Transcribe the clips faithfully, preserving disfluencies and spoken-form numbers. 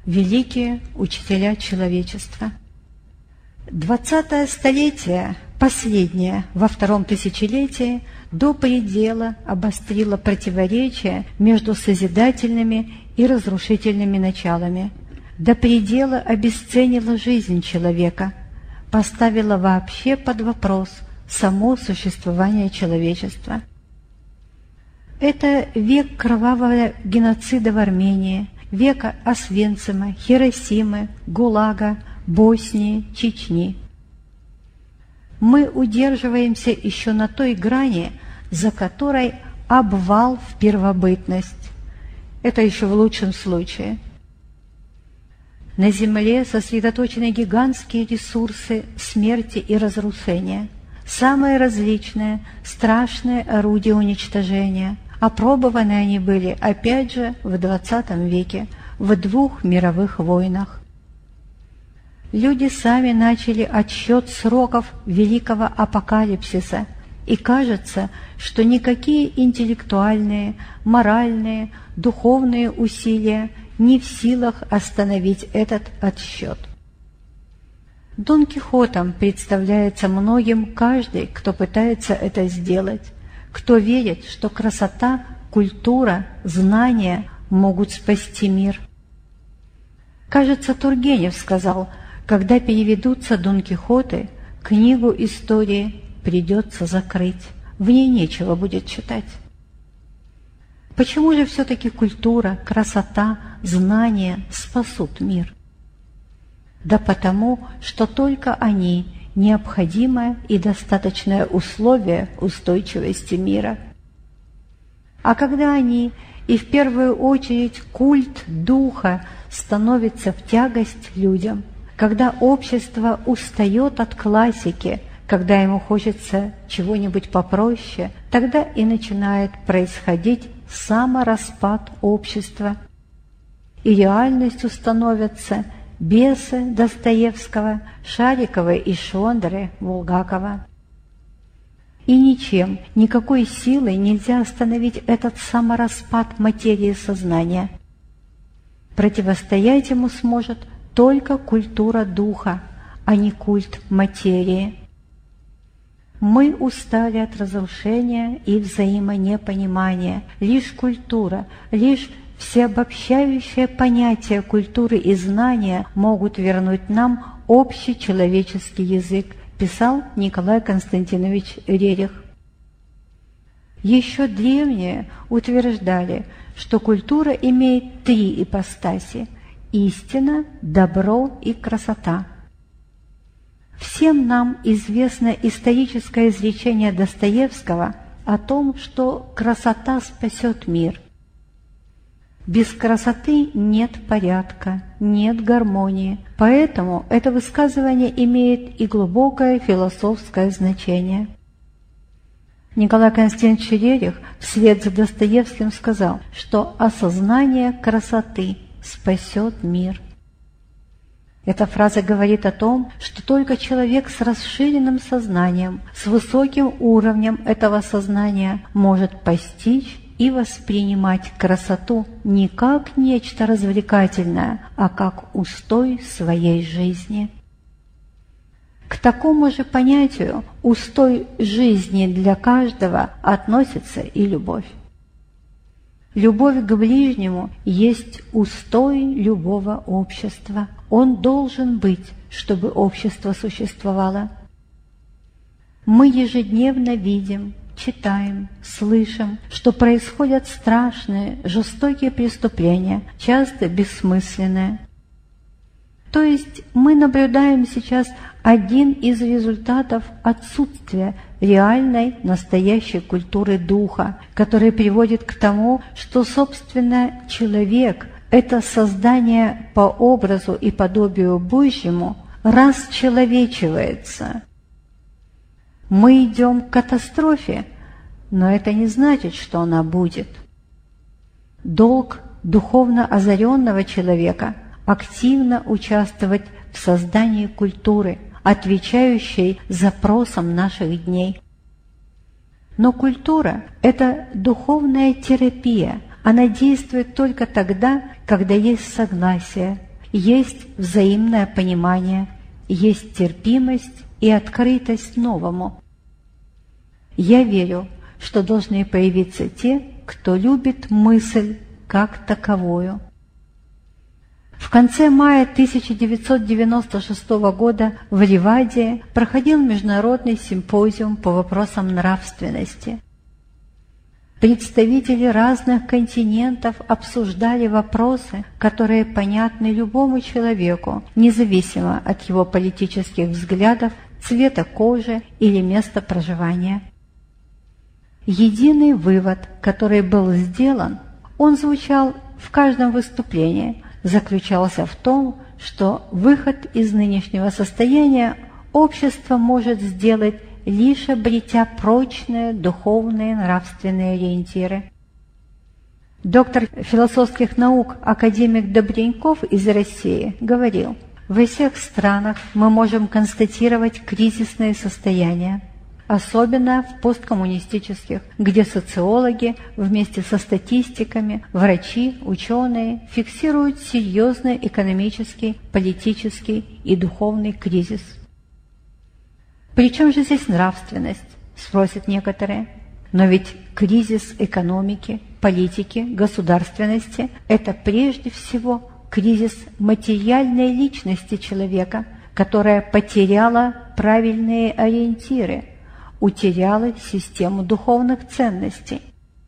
великие учителя человечества. Двадцатое столетие, последнее во втором тысячелетии, до предела обострило противоречия между созидательными и разрушительными началами, до предела обесценило жизнь человека, поставило вообще под вопрос само существование человечества. Это век кровавого геноцида в Армении, века Освенцима, Хиросимы, ГУЛАГа, Боснии, Чечни. Мы удерживаемся еще на той грани, за которой обвал в первобытность. Это еще в лучшем случае. На Земле сосредоточены гигантские ресурсы смерти и разрушения, самые различные, страшные орудия уничтожения. Опробованы они были, опять же, в двадцатом веке, в двух мировых войнах. Люди сами начали отсчет сроков великого апокалипсиса, и кажется, что никакие интеллектуальные, моральные, духовные усилия не в силах остановить этот отсчет. Дон Кихотом представляется многим каждый, кто пытается это сделать, кто верит, что красота, культура, знания могут спасти мир. Кажется, Тургенев сказал: когда переведутся Дон Кихоты, книгу истории придется закрыть, в ней нечего будет читать. Почему же все-таки культура, красота, знания спасут мир? Да потому, что только они – необходимое и достаточное условие устойчивости мира. А когда они, и в первую очередь культ духа, становится в тягость людям, когда общество устает от классики, когда ему хочется чего-нибудь попроще, тогда и начинает происходить самораспад общества, и реальностью становятся бесы Достоевского, Шарикова и Шондры Булгакова. И ничем, никакой силой нельзя остановить этот самораспад материи сознания. Противостоять ему сможет только культура духа, а не культ материи. Мы устали от разрушения и взаимонепонимания. Лишь культура, лишь всеобобщающее понятие культуры и знания могут вернуть нам общий человеческий язык, писал Николай Константинович Рерих. Еще древние утверждали, что культура имеет три ипостаси – истина, добро и красота. Всем нам известно историческое изречение Достоевского о том, что красота спасет мир. Без красоты нет порядка, нет гармонии, поэтому это высказывание имеет и глубокое философское значение. Николай Константинович Рерих вслед за Достоевским сказал, что осознание красоты спасет мир. Эта фраза говорит о том, что только человек с расширенным сознанием, с высоким уровнем этого сознания может постичь и воспринимать красоту не как нечто развлекательное, а как устой своей жизни. К такому же понятию «устой жизни» для каждого относится и любовь. Любовь к ближнему есть устой любого общества. Он должен быть, чтобы общество существовало. Мы ежедневно видим, читаем, слышим, что происходят страшные, жестокие преступления, часто бессмысленные. То есть мы наблюдаем сейчас один из результатов отсутствия реальной, настоящей культуры духа, который приводит к тому, что, собственно, человек, это создание по образу и подобию Божьему, расчеловечивается. Мы идем к катастрофе, но это не значит, что она будет. Долг духовно озаренного человека – активно участвовать в создании культуры, отвечающей запросам наших дней. Но культура – это духовная терапия. Она действует только тогда, когда есть согласие, есть взаимное понимание, есть терпимость и открытость новому. Я верю, что должны появиться те, кто любит мысль как таковую. В конце мая тысяча девятьсот девяносто шестого года в Ливаде проходил международный симпозиум по вопросам нравственности. Представители разных континентов обсуждали вопросы, которые понятны любому человеку, независимо от его политических взглядов, цвета кожи или места проживания. Единый вывод, который был сделан, он звучал в каждом выступлении, заключался в том, что выход из нынешнего состояния общество может сделать, лишь обретя прочные духовные нравственные ориентиры. Доктор философских наук академик Добреньков из России говорил: во всех странах мы можем констатировать кризисные состояния, особенно в посткоммунистических, где социологи вместе со статистиками, врачи, ученые фиксируют серьезный экономический, политический и духовный кризис. «При чем же здесь нравственность?» – спросят некоторые. Но ведь кризис экономики, политики, государственности – это прежде всего кризис материальной личности человека, которая потеряла правильные ориентиры, утеряла систему духовных ценностей.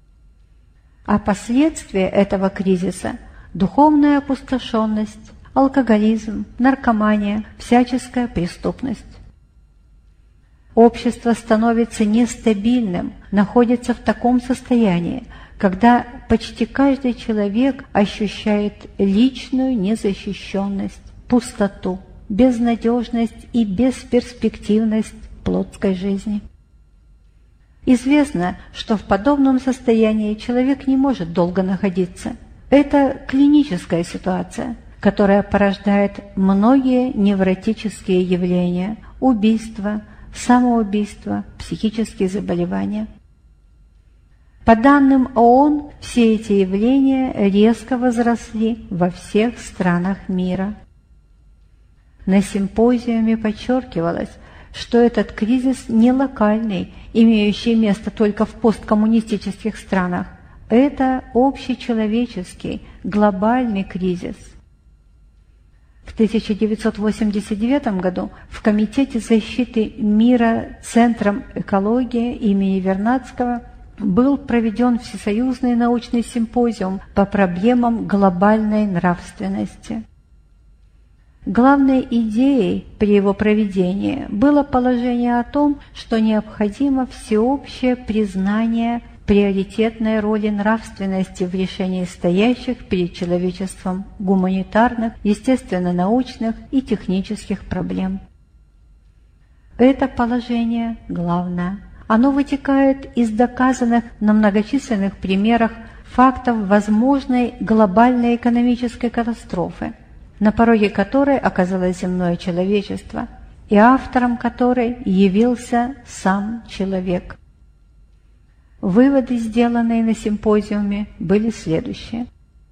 А последствия этого кризиса – духовная опустошенность, алкоголизм, наркомания, всяческая преступность. Общество становится нестабильным, находится в таком состоянии, когда почти каждый человек ощущает личную незащищенность, пустоту, безнадежность и бесперспективность плотской жизни. Известно, что в подобном состоянии человек не может долго находиться. Это клиническая ситуация, которая порождает многие невротические явления, убийства, самоубийства, психические заболевания. По данным ООН, все эти явления резко возросли во всех странах мира. На симпозиуме подчеркивалось, что этот кризис не локальный, имеющий место только в посткоммунистических странах. Это общечеловеческий, глобальный кризис. В тысяча девятьсот восемьдесят девятом году в Комитете защиты мира Центром экологии имени Вернадского был проведен всесоюзный научный симпозиум по проблемам глобальной нравственности. Главной идеей при его проведении было положение о том, что необходимо всеобщее признание приоритетной роли нравственности в решении стоящих перед человечеством гуманитарных, естественно-научных и технических проблем. Это положение главное. Оно вытекает из доказанных на многочисленных примерах фактов возможной глобальной экономической катастрофы, на пороге которой оказалось земное человечество, и автором которой явился сам человек. Выводы, сделанные на симпозиуме, были следующие.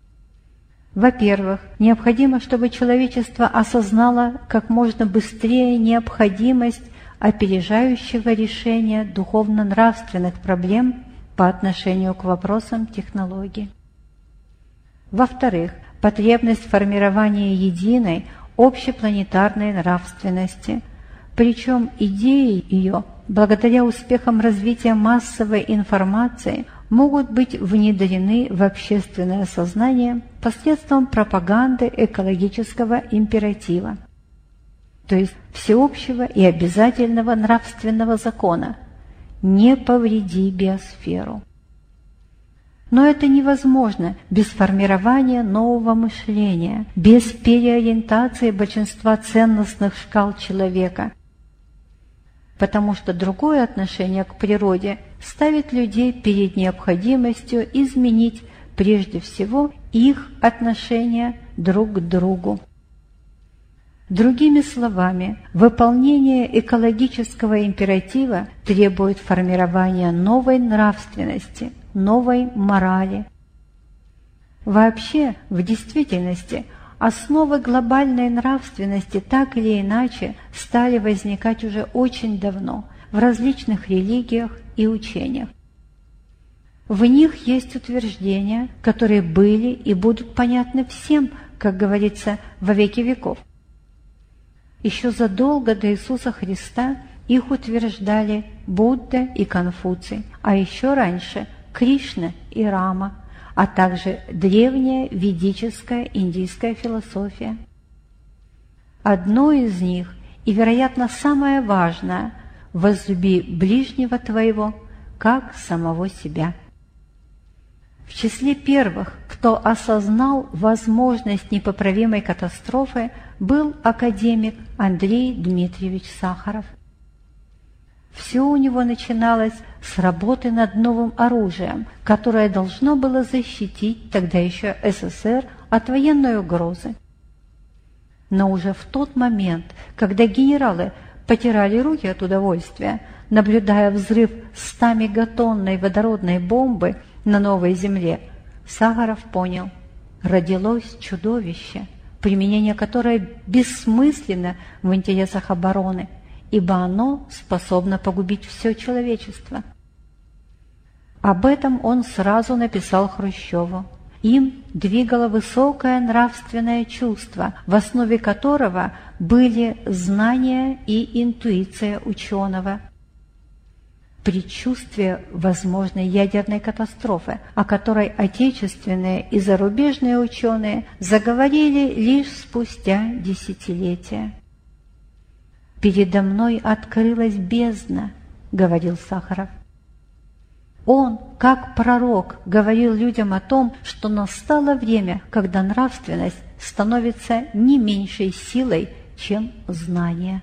Во-первых, необходимо, чтобы человечество осознало как можно быстрее необходимость опережающего решения духовно-нравственных проблем по отношению к вопросам технологий. Во-вторых, потребность формирования единой общепланетарной нравственности, причем идеи ее, благодаря успехам развития массовой информации, могут быть внедрены в общественное сознание посредством пропаганды экологического императива, то есть всеобщего и обязательного нравственного закона «не повреди биосферу». Но это невозможно без формирования нового мышления, без переориентации большинства ценностных шкал человека, потому что другое отношение к природе ставит людей перед необходимостью изменить прежде всего их отношение друг к другу. Другими словами, выполнение экологического императива требует формирования новой нравственности, новой морали. Вообще, в действительности, основы глобальной нравственности так или иначе стали возникать уже очень давно в различных религиях и учениях. В них есть утверждения, которые были и будут понятны всем, как говорится, во веки веков. Еще задолго до Иисуса Христа их утверждали Будда и Конфуций, а еще раньше Кришна и Рама, а также древняя ведическая индийская философия. Одно из них, и, вероятно, самое важное – «возлюби ближнего твоего, как самого себя». В числе первых, кто осознал возможность непоправимой катастрофы, был академик Андрей Дмитриевич Сахаров. Все у него начиналось с работы над новым оружием, которое должно было защитить тогда еще СССР от военной угрозы. Но уже в тот момент, когда генералы потирали руки от удовольствия, наблюдая взрыв ста-мегатонной водородной бомбы на новой земле, Сахаров понял – родилось чудовище, применение которое бессмысленно в интересах обороны, ибо оно способно погубить все человечество. Об этом он сразу написал Хрущеву. Им двигало высокое нравственное чувство, в основе которого были знания и интуиция ученого. Предчувствие возможной ядерной катастрофы, о которой отечественные и зарубежные ученые заговорили лишь спустя десятилетия. «Передо мной открылась бездна», — говорил Сахаров. Он, как пророк, говорил людям о том, что настало время, когда нравственность становится не меньшей силой, чем знание.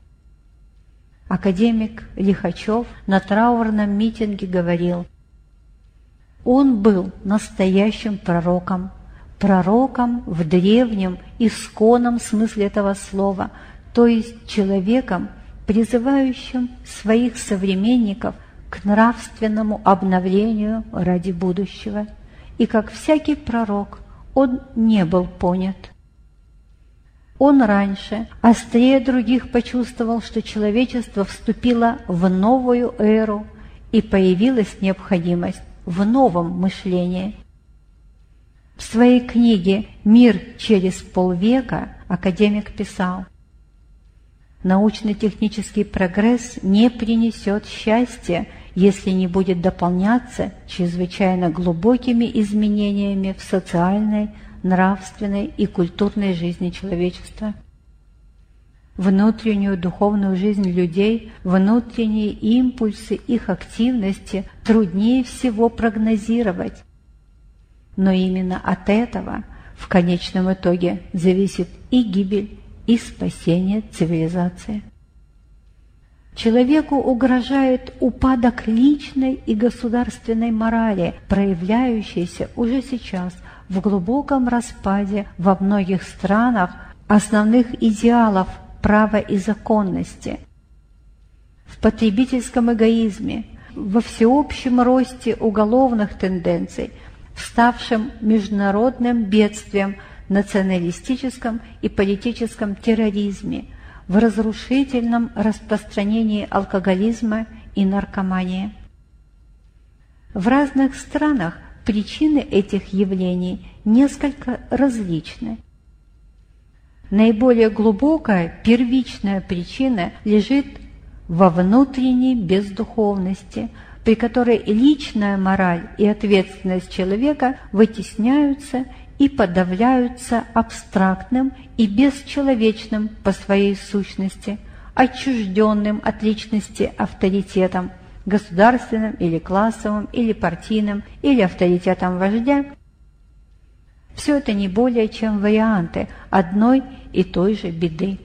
Академик Лихачев на траурном митинге говорил: «Он был настоящим пророком, пророком в древнем, исконном смысле этого слова, то есть человеком, призывающим своих современников к нравственному обновлению ради будущего, и, как всякий пророк, он не был понят. Он раньше, острее других, почувствовал, что человечество вступило в новую эру и появилась необходимость в новом мышлении. В своей книге «Мир через полвека» академик писал: «Научно-технический прогресс не принесет счастья, если не будет дополняться чрезвычайно глубокими изменениями в социальной, нравственной и культурной жизни человечества. Внутреннюю духовную жизнь людей, внутренние импульсы их активности труднее всего прогнозировать. Но именно от этого в конечном итоге зависит и гибель, и спасение цивилизации. Человеку угрожает упадок личной и государственной морали, проявляющийся уже сейчас в глубоком распаде во многих странах основных идеалов права и законности, в потребительском эгоизме, во всеобщем росте уголовных тенденций, в ставшем международным бедствием, националистическом и политическом терроризме, в разрушительном распространении алкоголизма и наркомании. В разных странах причины этих явлений несколько различны. Наиболее глубокая, первичная причина лежит во внутренней бездуховности, при которой личная мораль и ответственность человека вытесняются и подавляются абстрактным и бесчеловечным по своей сущности, отчужденным от личности авторитетом, государственным или классовым, или партийным, или авторитетом вождя. Все это не более чем варианты одной и той же беды.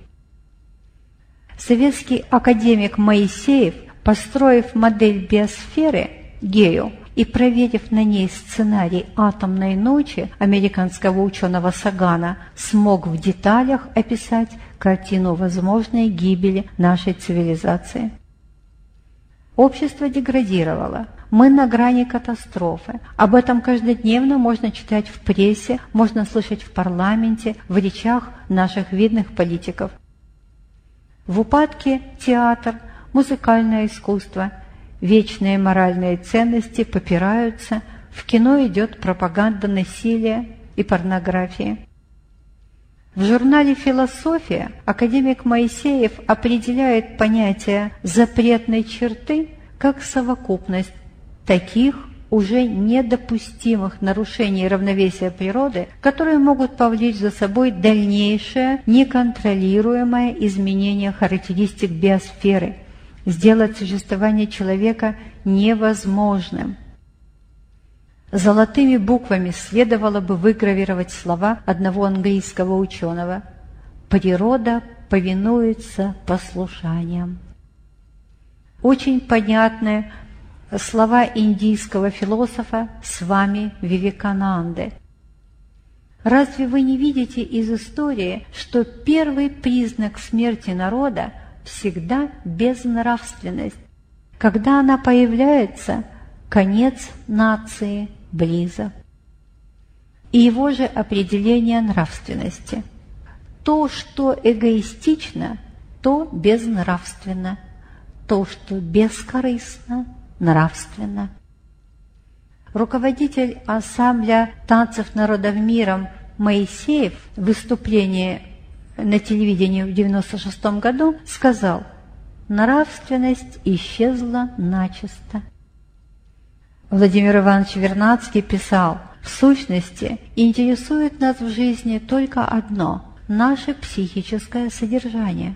Советский академик Моисеев, построив модель биосферы Гею и проверив на ней сценарий «Атомной ночи» американского ученого Сагана, смог в деталях описать картину возможной гибели нашей цивилизации. Общество деградировало, Мы на грани катастрофы. Об этом каждодневно можно читать в прессе, можно слышать в парламенте, в речах наших видных политиков. В упадке театр, музыкальное искусство, вечные моральные ценности попираются, в кино идет пропаганда насилия и порнографии. В журнале «Философия» академик Моисеев определяет понятие запретной черты как совокупность таких уже недопустимых нарушений равновесия природы, которые могут повлечь за собой дальнейшее неконтролируемое изменение характеристик биосферы, сделать существование человека невозможным. Золотыми буквами следовало бы выгравировать слова одного английского ученого: «Природа повинуется послушаниям». Очень понятные слова индийского философа Свами Вивекананды. Разве вы не видите из истории, что первый признак смерти народа всегда безнравственность? Когда она появляется, конец нации близок. И его же определение нравственности. То, что эгоистично, то безнравственно. То, что бескорыстно, нравственно. Руководитель ансамбля танцев народов миром Моисеев в выступлении на телевидении в девяносто шестом году сказал: «Нравственность исчезла начисто». Владимир Иванович Вернадский писал: «В сущности, интересует нас в жизни только одно – наше психическое содержание».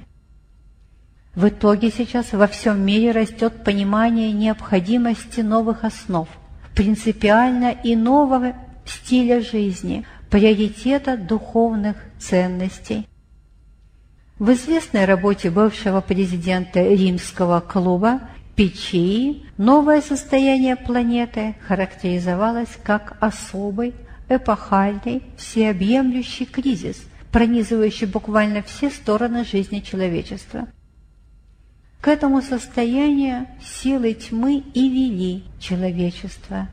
В итоге сейчас во всем мире растет понимание необходимости новых основ, принципиально иного стиля жизни, приоритета духовных ценностей. В известной работе бывшего президента Римского клуба Пичии новое состояние планеты характеризовалось как особый, эпохальный, всеобъемлющий кризис, пронизывающий буквально все стороны жизни человечества. К этому состоянию силы тьмы и вели человечество.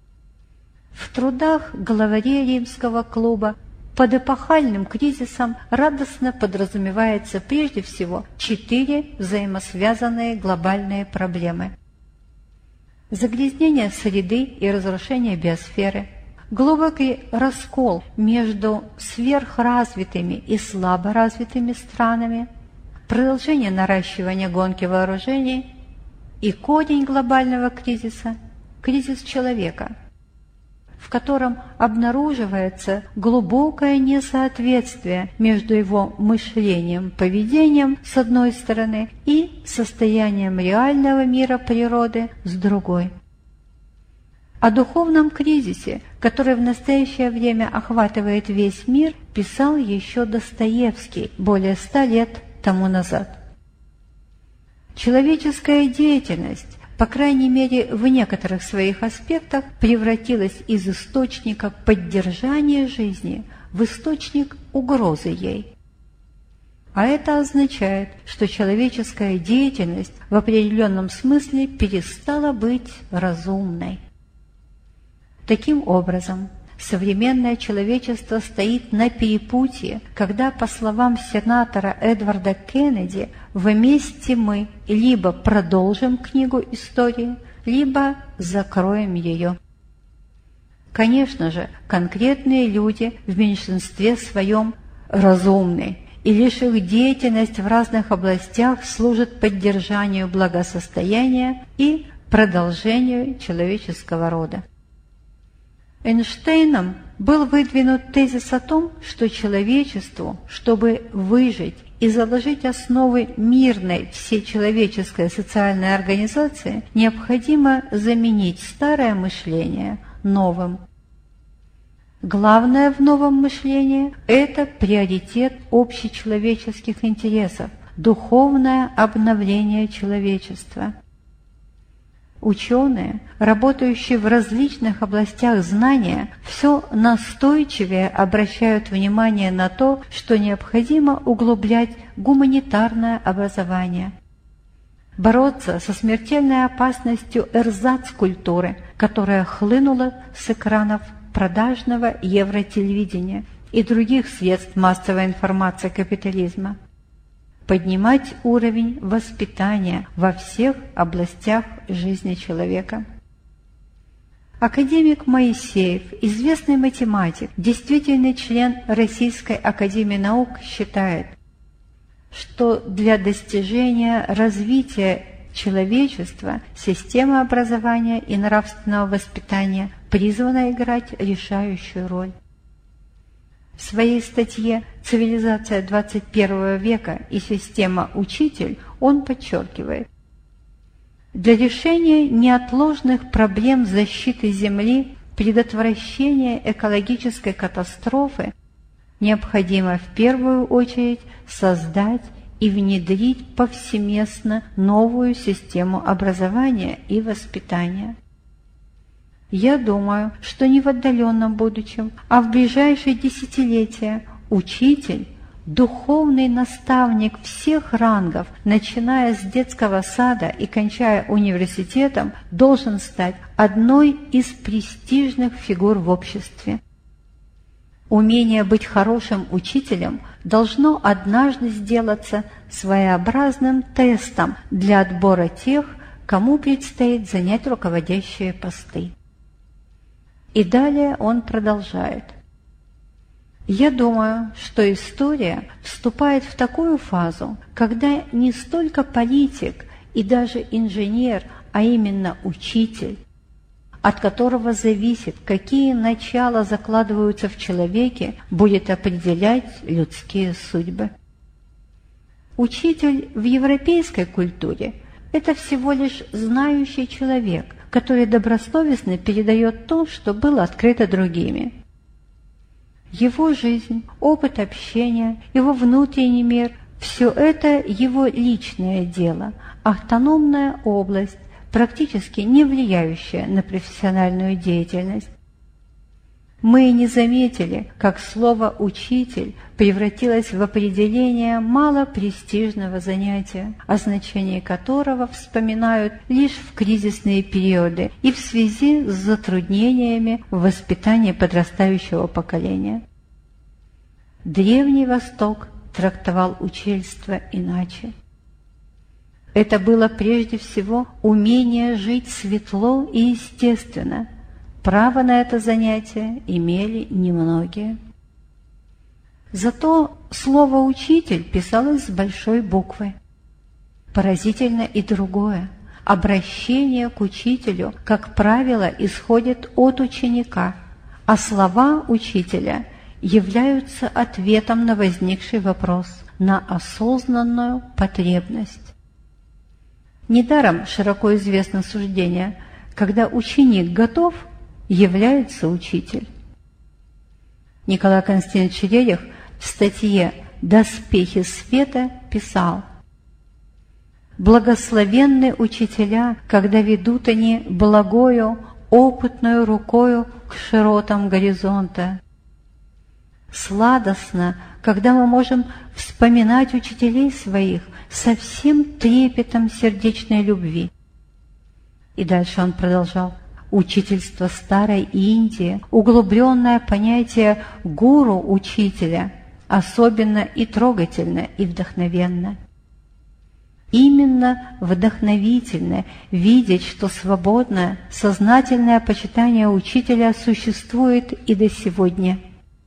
В трудах главарей Римского клуба под эпохальным кризисом радостно подразумевается прежде всего четыре взаимосвязанные глобальные проблемы: загрязнение среды и разрушение биосферы, глубокий раскол между сверхразвитыми и слаборазвитыми странами, продолжение наращивания гонки вооружений и корень глобального кризиса – кризис человека, в котором обнаруживается глубокое несоответствие между его мышлением, поведением с одной стороны и состоянием реального мира природы с другой. О духовном кризисе, который в настоящее время охватывает весь мир, писал еще Достоевский более ста лет тому назад. Человеческая деятельность, по крайней мере в некоторых своих аспектах, превратилась из источника поддержания жизни в источник угрозы ей. А это означает, что человеческая деятельность в определенном смысле перестала быть разумной. Таким образом, современное человечество стоит на перепутье, когда, по словам сенатора Эдварда Кеннеди, вместе мы либо продолжим книгу истории, либо закроем ее. Конечно же, конкретные люди в меньшинстве своем разумны, и лишь их деятельность в разных областях служит поддержанию благосостояния и продолжению человеческого рода. Эйнштейном был выдвинут тезис о том, что человечеству, чтобы выжить и заложить основы мирной всечеловеческой социальной организации, необходимо заменить старое мышление новым. Главное в новом мышлении – это приоритет общечеловеческих интересов, духовное обновление человечества. Ученые, работающие в различных областях знания, все настойчивее обращают внимание на то, что необходимо углублять гуманитарное образование. бороться со смертельной опасностью эрзац-культуры, которая хлынула с экранов продажного евротелевидения и других средств массовой информации капитализма, поднимать уровень воспитания во всех областях жизни человека. Академик Моисеев, известный математик, действительный член Российской академии наук, считает, что для достижения развития человечества система образования и нравственного воспитания призвана играть решающую роль. В своей статье «Цивилизация двадцать первого века и система учитель» он подчеркивает: для решения неотложных проблем защиты Земли, предотвращения экологической катастрофы необходимо в первую очередь создать и внедрить повсеместно новую систему образования и воспитания. Я думаю, что не в отдаленном будущем, а в ближайшие десятилетия учитель, духовный наставник всех рангов, начиная с детского сада и кончая университетом, должен стать одной из престижных фигур в обществе. Умение быть хорошим учителем должно однажды сделаться своеобразным тестом для отбора тех, кому предстоит занять руководящие посты. И далее он продолжает: «Я думаю, что история вступает в такую фазу, когда не столько политик и даже инженер, а именно учитель, от которого зависит, какие начала закладываются в человеке, будет определять людские судьбы. Учитель в европейской культуре – это всего лишь знающий человек, который добросовестно передает то, что было открыто другими. Его жизнь, опыт общения, его внутренний мир – все это его личное дело, автономная область, практически не влияющая на профессиональную деятельность. Мы не заметили, как слово «учитель» превратилось в определение малопрестижного занятия, о значении которого вспоминают лишь в кризисные периоды и в связи с затруднениями в воспитании подрастающего поколения. Древний Восток трактовал учительство иначе. Это было прежде всего умение жить светло и естественно. Право на это занятие имели немногие. Зато слово «учитель» писалось с большой буквы. Поразительно и другое. Обращение к учителю, как правило, исходит от ученика, а слова учителя являются ответом на возникший вопрос, на осознанную потребность. Недаром широко известно суждение: когда ученик готов, является учитель. Николай Константинович Рерих в статье «Доспехи света» писал: «Благословенны учителя, когда ведут они благою, опытную рукою к широтам горизонта. Сладостно, когда мы можем вспоминать учителей своих со всем трепетом сердечной любви». И дальше он продолжал: «Учительство старой Индии, углубленное понятие гуру-учителя, особенно и трогательно, и вдохновенно. Именно вдохновительно видеть, что свободное, сознательное почитание учителя существует и до сегодня.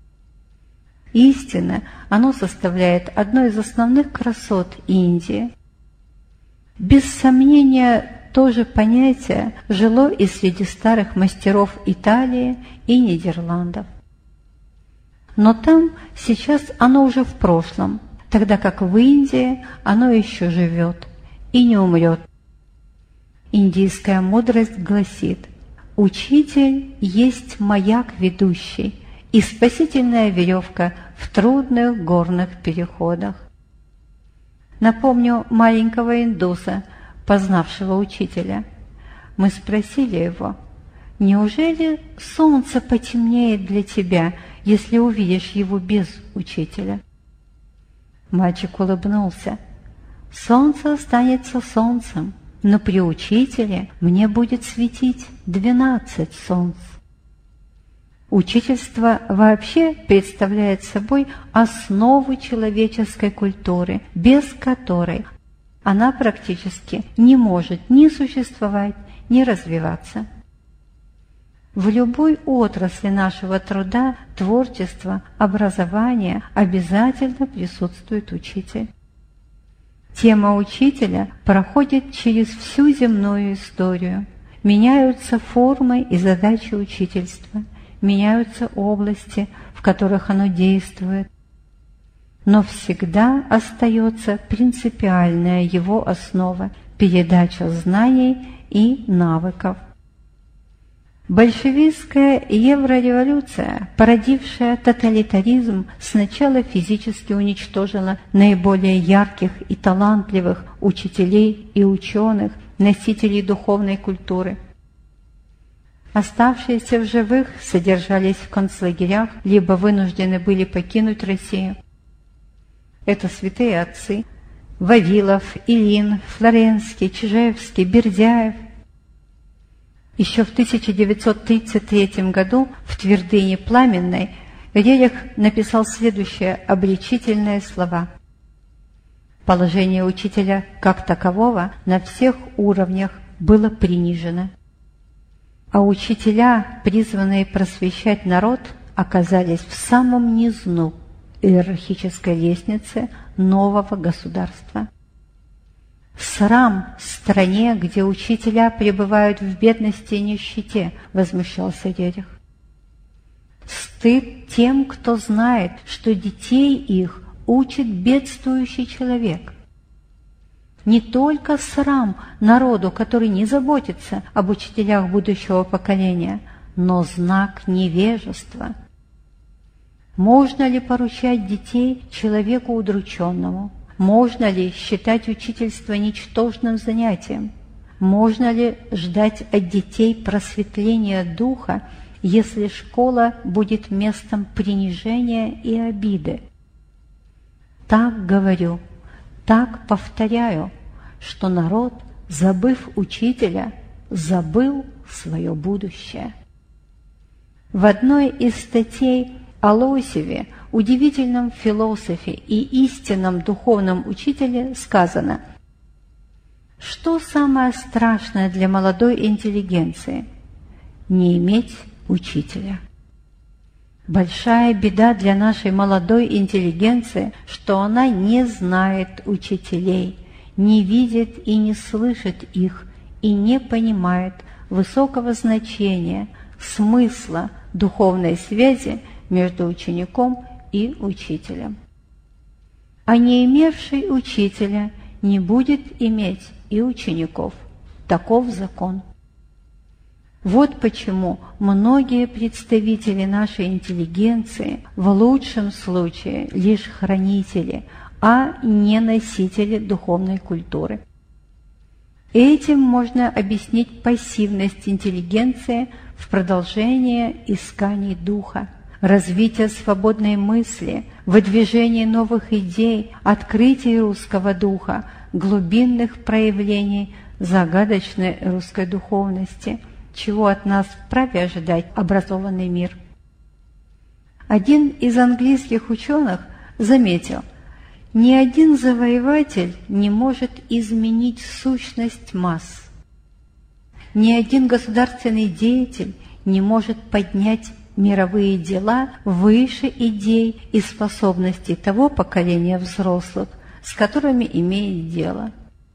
Истинно, оно составляет одну из основных красот Индии. Без сомнения, то же понятие жило и среди старых мастеров Италии и Нидерландов. Но там сейчас оно уже в прошлом, тогда как в Индии оно еще живет и не умрет. Индийская мудрость гласит: «Учитель есть маяк ведущий и спасительная веревка в трудных горных переходах». Напомню маленького индуса, познавшего учителя. Мы спросили его: «Неужели солнце потемнеет для тебя, если увидишь его без учителя?» Мальчик улыбнулся. солнце останется солнцем, но при учителе мне будет светить двенадцать солнц. Учительство вообще представляет собой основу человеческой культуры, без которой она практически не может ни существовать, ни развиваться. В любой отрасли нашего труда, творчества, образования обязательно присутствует учитель. Тема учителя проходит через всю земную историю. Меняются формы и задачи учительства, меняются области, в которых оно действует, но всегда остается принципиальная его основа – передача знаний и навыков. Большевистская еврореволюция, породившая тоталитаризм, сначала физически уничтожила наиболее ярких и талантливых учителей и ученых, носителей духовной культуры. Оставшиеся в живых содержались в концлагерях, либо вынуждены были покинуть Россию. Это святые отцы Вавилов, Илин, Флоренский, Чижевский, Бердяев. Еще в тысяча девятьсот тридцать третьем году в твердыне Пламенной Рерих написал следующие обличительные слова. Положение учителя как такового на всех уровнях было принижено, а учителя, призванные просвещать народ, оказались в самом низу иерархической лестницы нового государства. «Срам стране, где учителя пребывают в бедности и нищете», — возмущался Рерих. «Стыд тем, кто знает, что детей их учит бедствующий человек. Не только срам народу, который не заботится об учителях будущего поколения, но знак невежества. Можно ли поручать детей человеку удрученному? Можно ли считать учительство ничтожным занятием? Можно ли ждать от детей просветления духа, если школа будет местом принижения и обиды? Так говорю, так повторяю, что народ, забыв учителя, забыл свое будущее». В одной из статей о Лосеве, удивительном философе и истинном духовном учителе, сказано: «Что самое страшное для молодой интеллигенции? Не иметь учителя». Большая беда для нашей молодой интеллигенции, что она не знает учителей, не видит и не слышит их, и не понимает высокого значения, смысла духовной связи между учеником и учителем. А не имевший учителя не будет иметь и учеников. Таков закон. Вот почему многие представители нашей интеллигенции в лучшем случае лишь хранители, а не носители духовной культуры. Этим можно объяснить пассивность интеллигенции в продолжение исканий духа, развитие свободной мысли, выдвижение новых идей, открытие русского духа, глубинных проявлений загадочной русской духовности, чего от нас вправе ожидать образованный мир. Один из английских ученых заметил: ни один завоеватель не может изменить сущность масс. Ни один государственный деятель не может поднять мировые дела выше идей и способностей того поколения взрослых, с которыми имеет дело.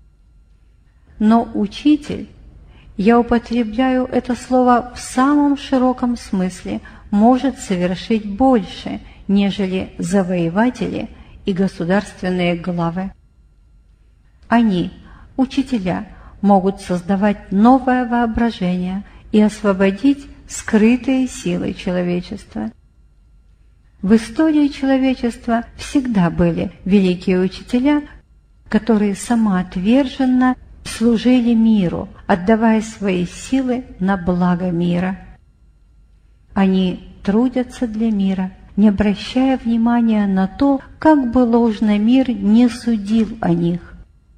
Но учитель, я употребляю это слово в самом широком смысле, может совершить больше, нежели завоеватели и государственные главы. Они, учителя, могут создавать новое воображение и освободить скрытые силы человечества. В истории человечества всегда были великие учителя, которые самоотверженно служили миру, отдавая свои силы на благо мира. Они трудятся для мира, не обращая внимания на то, как бы ложный мир не судил о них.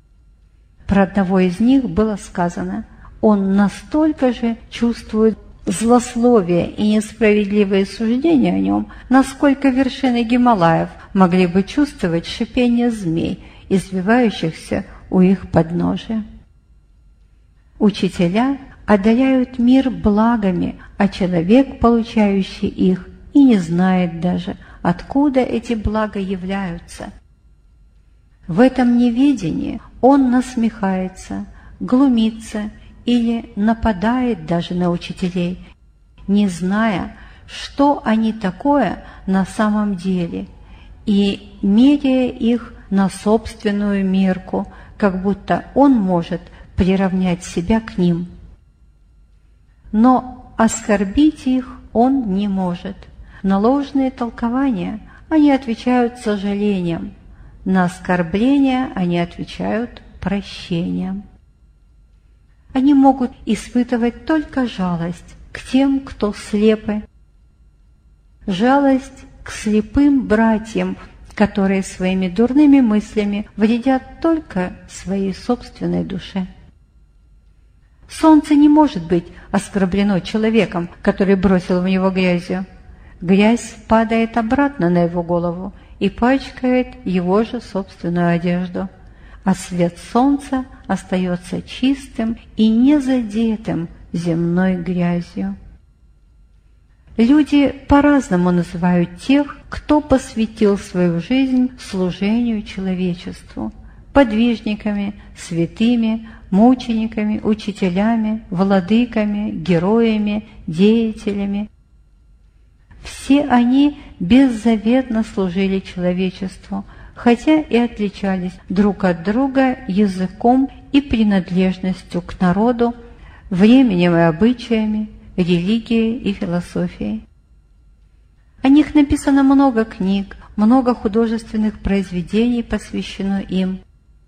Про одного из них было сказано: он настолько же чувствует злословие и несправедливые суждения о нем, насколько вершины Гималаев могли бы чувствовать шипение змей, извивающихся у их подножия. Учителя одаряют мир благами, а человек, получающий их, и не знает даже, откуда эти блага являются. В этом неведении он насмехается, глумится или нападает даже на учителей, не зная, что они такое на самом деле, и меряя их на собственную мерку, как будто он может приравнять себя к ним. Но оскорбить их он не может. На ложные толкования они отвечают сожалением, на оскорбления они отвечают прощением. Они могут испытывать только жалость к тем, кто слепы, жалость к слепым братьям, которые своими дурными мыслями вредят только своей собственной душе. Солнце не может быть оскорблено человеком, который бросил в него грязью. Грязь падает обратно на его голову и пачкает его же собственную одежду, а свет солнца остается чистым и незадетым земной грязью. Люди по-разному называют тех, кто посвятил свою жизнь служению человечеству: подвижниками, святыми, мучениками, учителями, владыками, героями, деятелями. Все они беззаветно служили человечеству, хотя и отличались друг от друга языком и принадлежностью к народу, временем и обычаями, религией и философией. О них написано много книг, много художественных произведений посвящено им.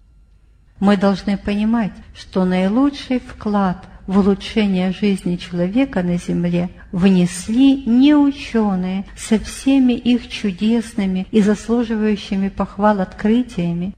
Мы должны понимать, что наилучший вклад в улучшение жизни человека на земле внесли не ученые со всеми их чудесными и заслуживающими похвал открытиями,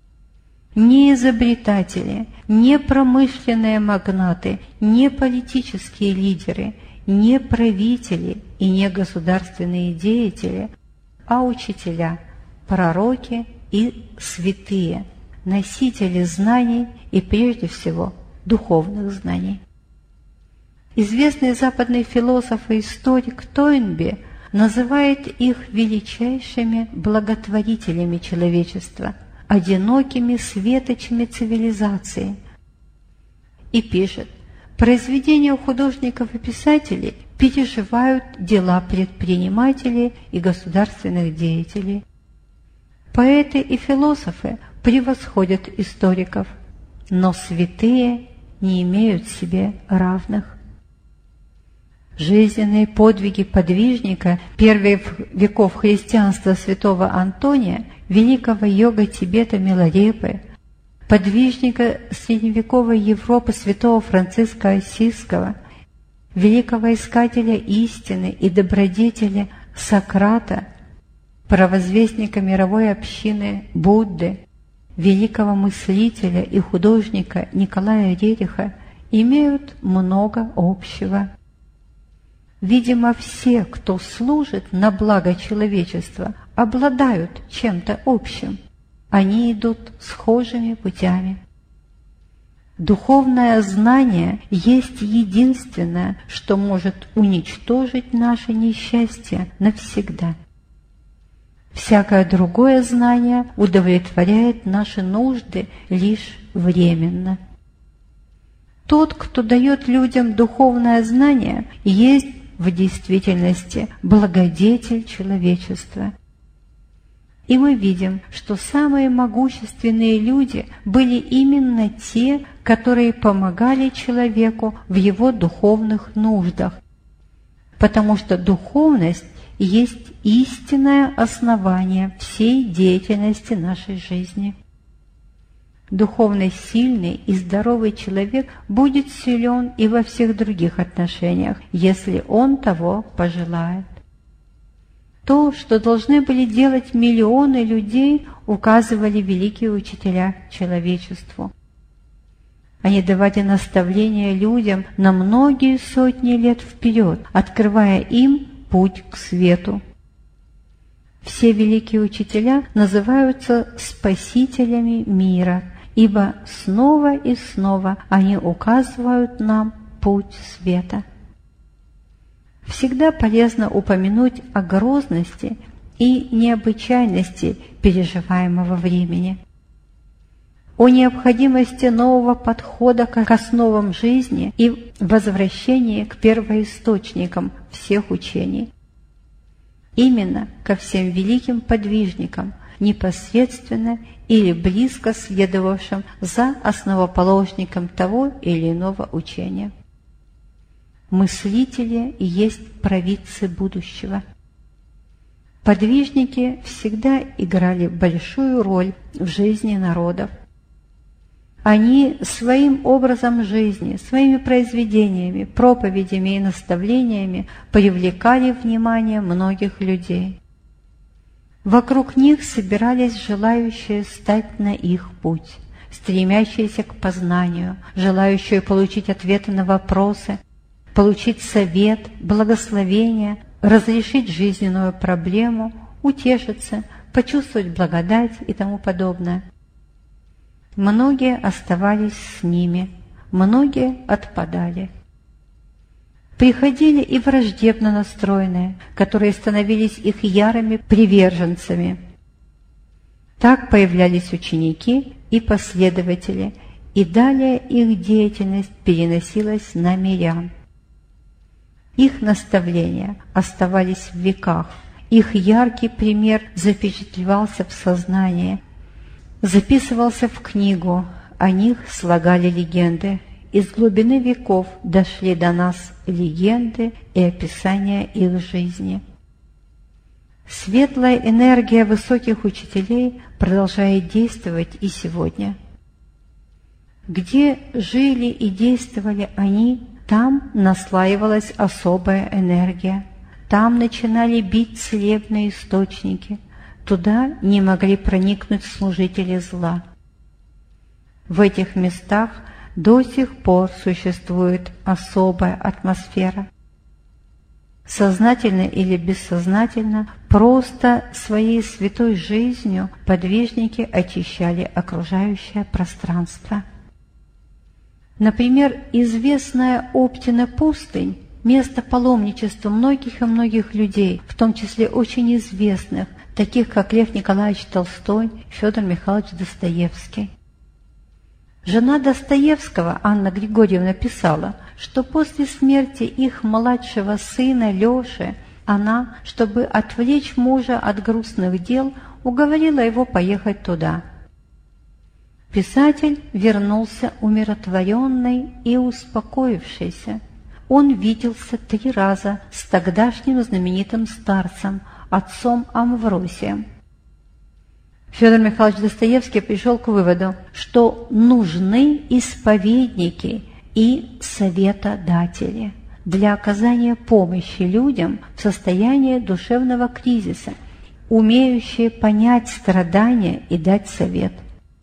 не изобретатели, не промышленные магнаты, не политические лидеры, не правители и не государственные деятели, а учителя, пророки и святые, носители знаний и прежде всего духовных знаний. Известный западный философ и историк Тойнби называет их величайшими благотворителями человечества, одинокими светочами цивилизации, и пишет: произведения художников и писателей переживают дела предпринимателей и государственных деятелей. Поэты и философы превосходят историков, но святые не имеют себе равных. Жизненные подвиги подвижника первых веков христианства святого Антония, великого йога Тибета Миларепы, подвижника средневековой Европы святого Франциска Ассизского, великого искателя истины и добродетеля Сократа, провозвестника мировой общины Будды, великого мыслителя и художника Николая Рериха, имеют много общего. Видимо, все, кто служит на благо человечества, обладают чем-то общим. Они идут схожими путями. Духовное знание есть единственное, что может уничтожить наше несчастье навсегда. Всякое другое знание удовлетворяет наши нужды лишь временно. Тот, кто дает людям духовное знание, есть в действительности благодетель человечества. И мы видим, что самые могущественные люди были именно те, которые помогали человеку в его духовных нуждах, потому что духовность есть истинное основание всей деятельности нашей жизни. Духовно сильный и здоровый человек будет силен и во всех других отношениях, если он того пожелает. То, что должны были делать миллионы людей, указывали великие учителя человечеству. они давали наставления людям на многие сотни лет вперед, открывая им путь к свету. Все великие учителя называются спасителями мира, ибо снова и снова они указывают нам путь света. Всегда полезно упомянуть о грозности и необычайности переживаемого времени, о необходимости нового подхода к основам жизни и возвращении к первоисточникам всех учений, именно ко всем великим подвижникам, непосредственно или близко следовавшим за основоположником того или иного учения. Мыслители есть провидцы будущего. Подвижники всегда играли большую роль в жизни народов. Они своим образом жизни, своими произведениями, проповедями и наставлениями привлекали внимание многих людей. Вокруг них собирались желающие стать на их путь, стремящиеся к познанию, желающие получить ответы на вопросы, получить совет, благословение, разрешить жизненную проблему, утешиться, почувствовать благодать и тому подобное. Многие оставались с ними, многие отпадали. Приходили и враждебно настроенные, которые становились их ярыми приверженцами. Так появлялись ученики и последователи, и далее их деятельность переносилась на мирян. Их наставления оставались в веках, их яркий пример запечатлевался в сознании, записывался в книгу, о них слагали легенды. Из глубины веков дошли до нас легенды и описания их жизни. Светлая энергия высоких учителей продолжает действовать и сегодня. Где жили и действовали они, там наслаивалась особая энергия, там начинали бить целебные источники, туда не могли проникнуть служители зла. В этих местах до сих пор существует особая атмосфера. Сознательно или бессознательно, просто своей святой жизнью подвижники очищали окружающее пространство. Например, известная Оптина пустынь, место паломничества многих и многих людей, в том числе очень известных, таких как Лев Николаевич Толстой, Федор Михайлович Достоевский. Жена Достоевского, Анна Григорьевна, писала, что после смерти их младшего сына Леши она, чтобы отвлечь мужа от грустных дел, уговорила его поехать туда. Писатель вернулся умиротворенный и успокоившийся. Он виделся три раза с тогдашним знаменитым старцем, отцом Амвросием. Федор Михайлович Достоевский пришел к выводу, что нужны исповедники и советодатели для оказания помощи людям в состоянии душевного кризиса, умеющие понять страдания и дать совет.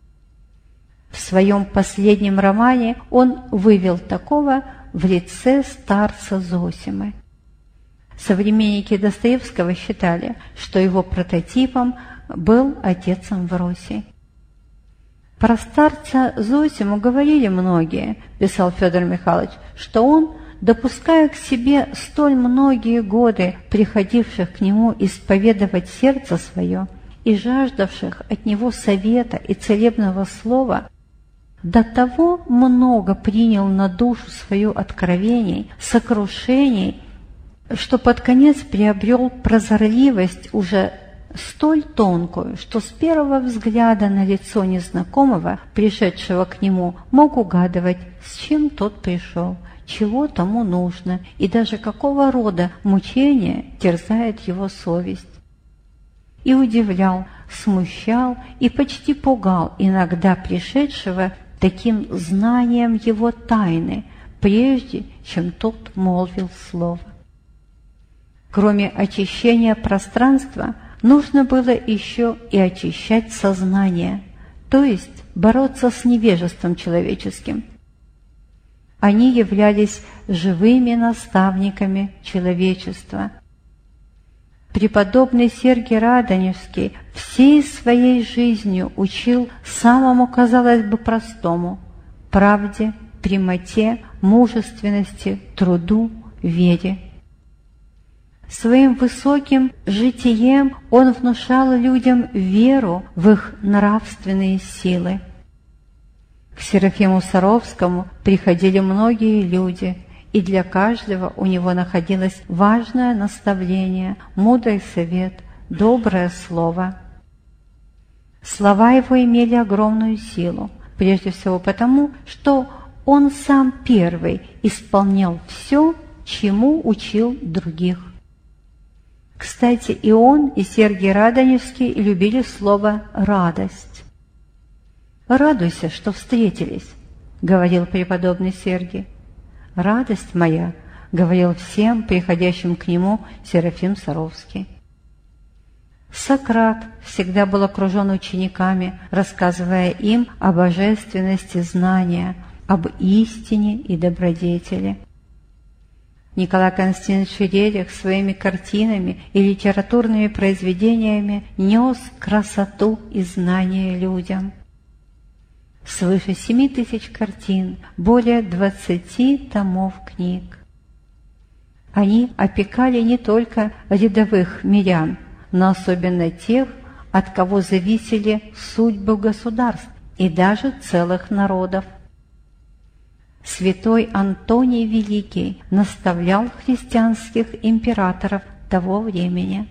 В своем последнем романе он вывел такого в лице старца Зосимы. Современники Достоевского считали, что его прототипом был отец Амвросий. Про старца Зосиму говорили многие, писал Федор Михайлович, что он, допуская к себе столь многие годы приходивших к нему исповедовать сердце свое и жаждавших от него совета и целебного слова, до того много принял на душу свою откровений, сокрушений, что под конец приобрел прозорливость уже столь тонкую, что с первого взгляда на лицо незнакомого, пришедшего к нему, мог угадывать, с чем тот пришел, чего тому нужно и даже какого рода мучения терзает его совесть. И удивлял, смущал и почти пугал иногда пришедшего таким знанием его тайны, прежде чем тот молвил слово. Кроме очищения пространства, нужно было еще и очищать сознание, то есть бороться с невежеством человеческим. Они являлись живыми наставниками человечества. Преподобный Сергий Радонежский всей своей жизнью учил самому, казалось бы, простому – правде, прямоте, мужественности, труду, вере. Своим высоким житием он внушал людям веру в их нравственные силы. К Серафиму Саровскому приходили многие люди, и для каждого у него находилось важное наставление, мудрый совет, доброе слово. Слова его имели огромную силу, прежде всего потому, что он сам первый исполнял все, чему учил других. Кстати, и он, и Сергий Радонежский любили слово «радость». «Радуйся, что встретились», — говорил преподобный Сергий. «Радость моя», — говорил всем приходящим к нему Серафим Саровский. Сократ всегда был окружен учениками, рассказывая им о божественности знания, об истине и добродетели. Николай Константинович Рерих своими картинами и литературными произведениями нес красоту и знания людям. Свыше семи тысяч картин, более двадцати томов книг. Они опекали не только рядовых мирян, но особенно тех, от кого зависели судьбы государств и даже целых народов. Святой Антоний Великий наставлял христианских императоров того времени.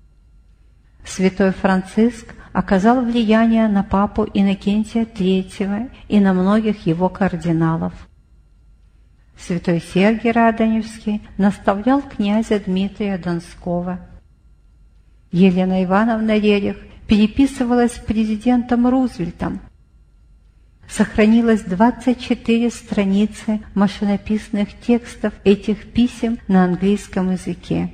Святой Франциск оказал влияние на папу Иннокентия Третьего и на многих его кардиналов. Святой Сергий Радонежский наставлял князя Дмитрия Донского. Елена Ивановна Рерих переписывалась с президентом Рузвельтом. Сохранилось двадцать четыре страницы машинописных текстов этих писем на английском языке.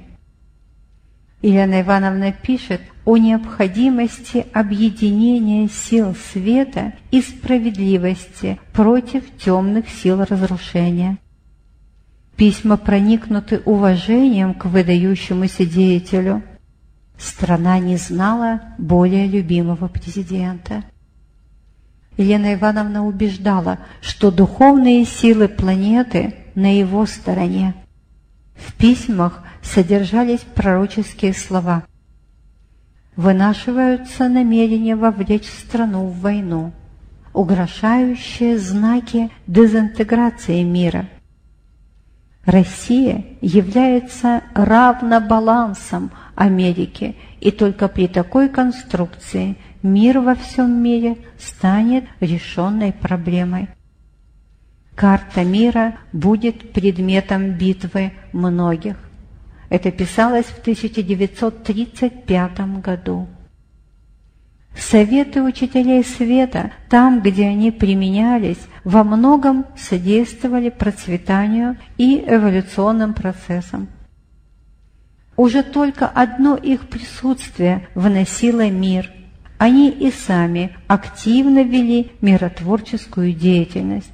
Елена Ивановна пишет о необходимости объединения сил света и справедливости против темных сил разрушения. Письма проникнуты уважением к выдающемуся деятелю. Страна не знала более любимого президента. Елена Ивановна убеждала, что духовные силы планеты на его стороне. В письмах содержались пророческие слова. Вынашиваются намерения вовлечь страну в войну, угрожающие знаки дезинтеграции мира. Россия является равнобалансом Америки, и только при такой конструкции мир во всем мире станет решенной проблемой. Карта мира будет предметом битвы многих. Это писалось в тысяча девятьсот тридцать пятом году. Советы учителей света, там, где они применялись, во многом содействовали процветанию и эволюционным процессам. Уже только одно их присутствие вносило мир. Они и сами активно вели миротворческую деятельность.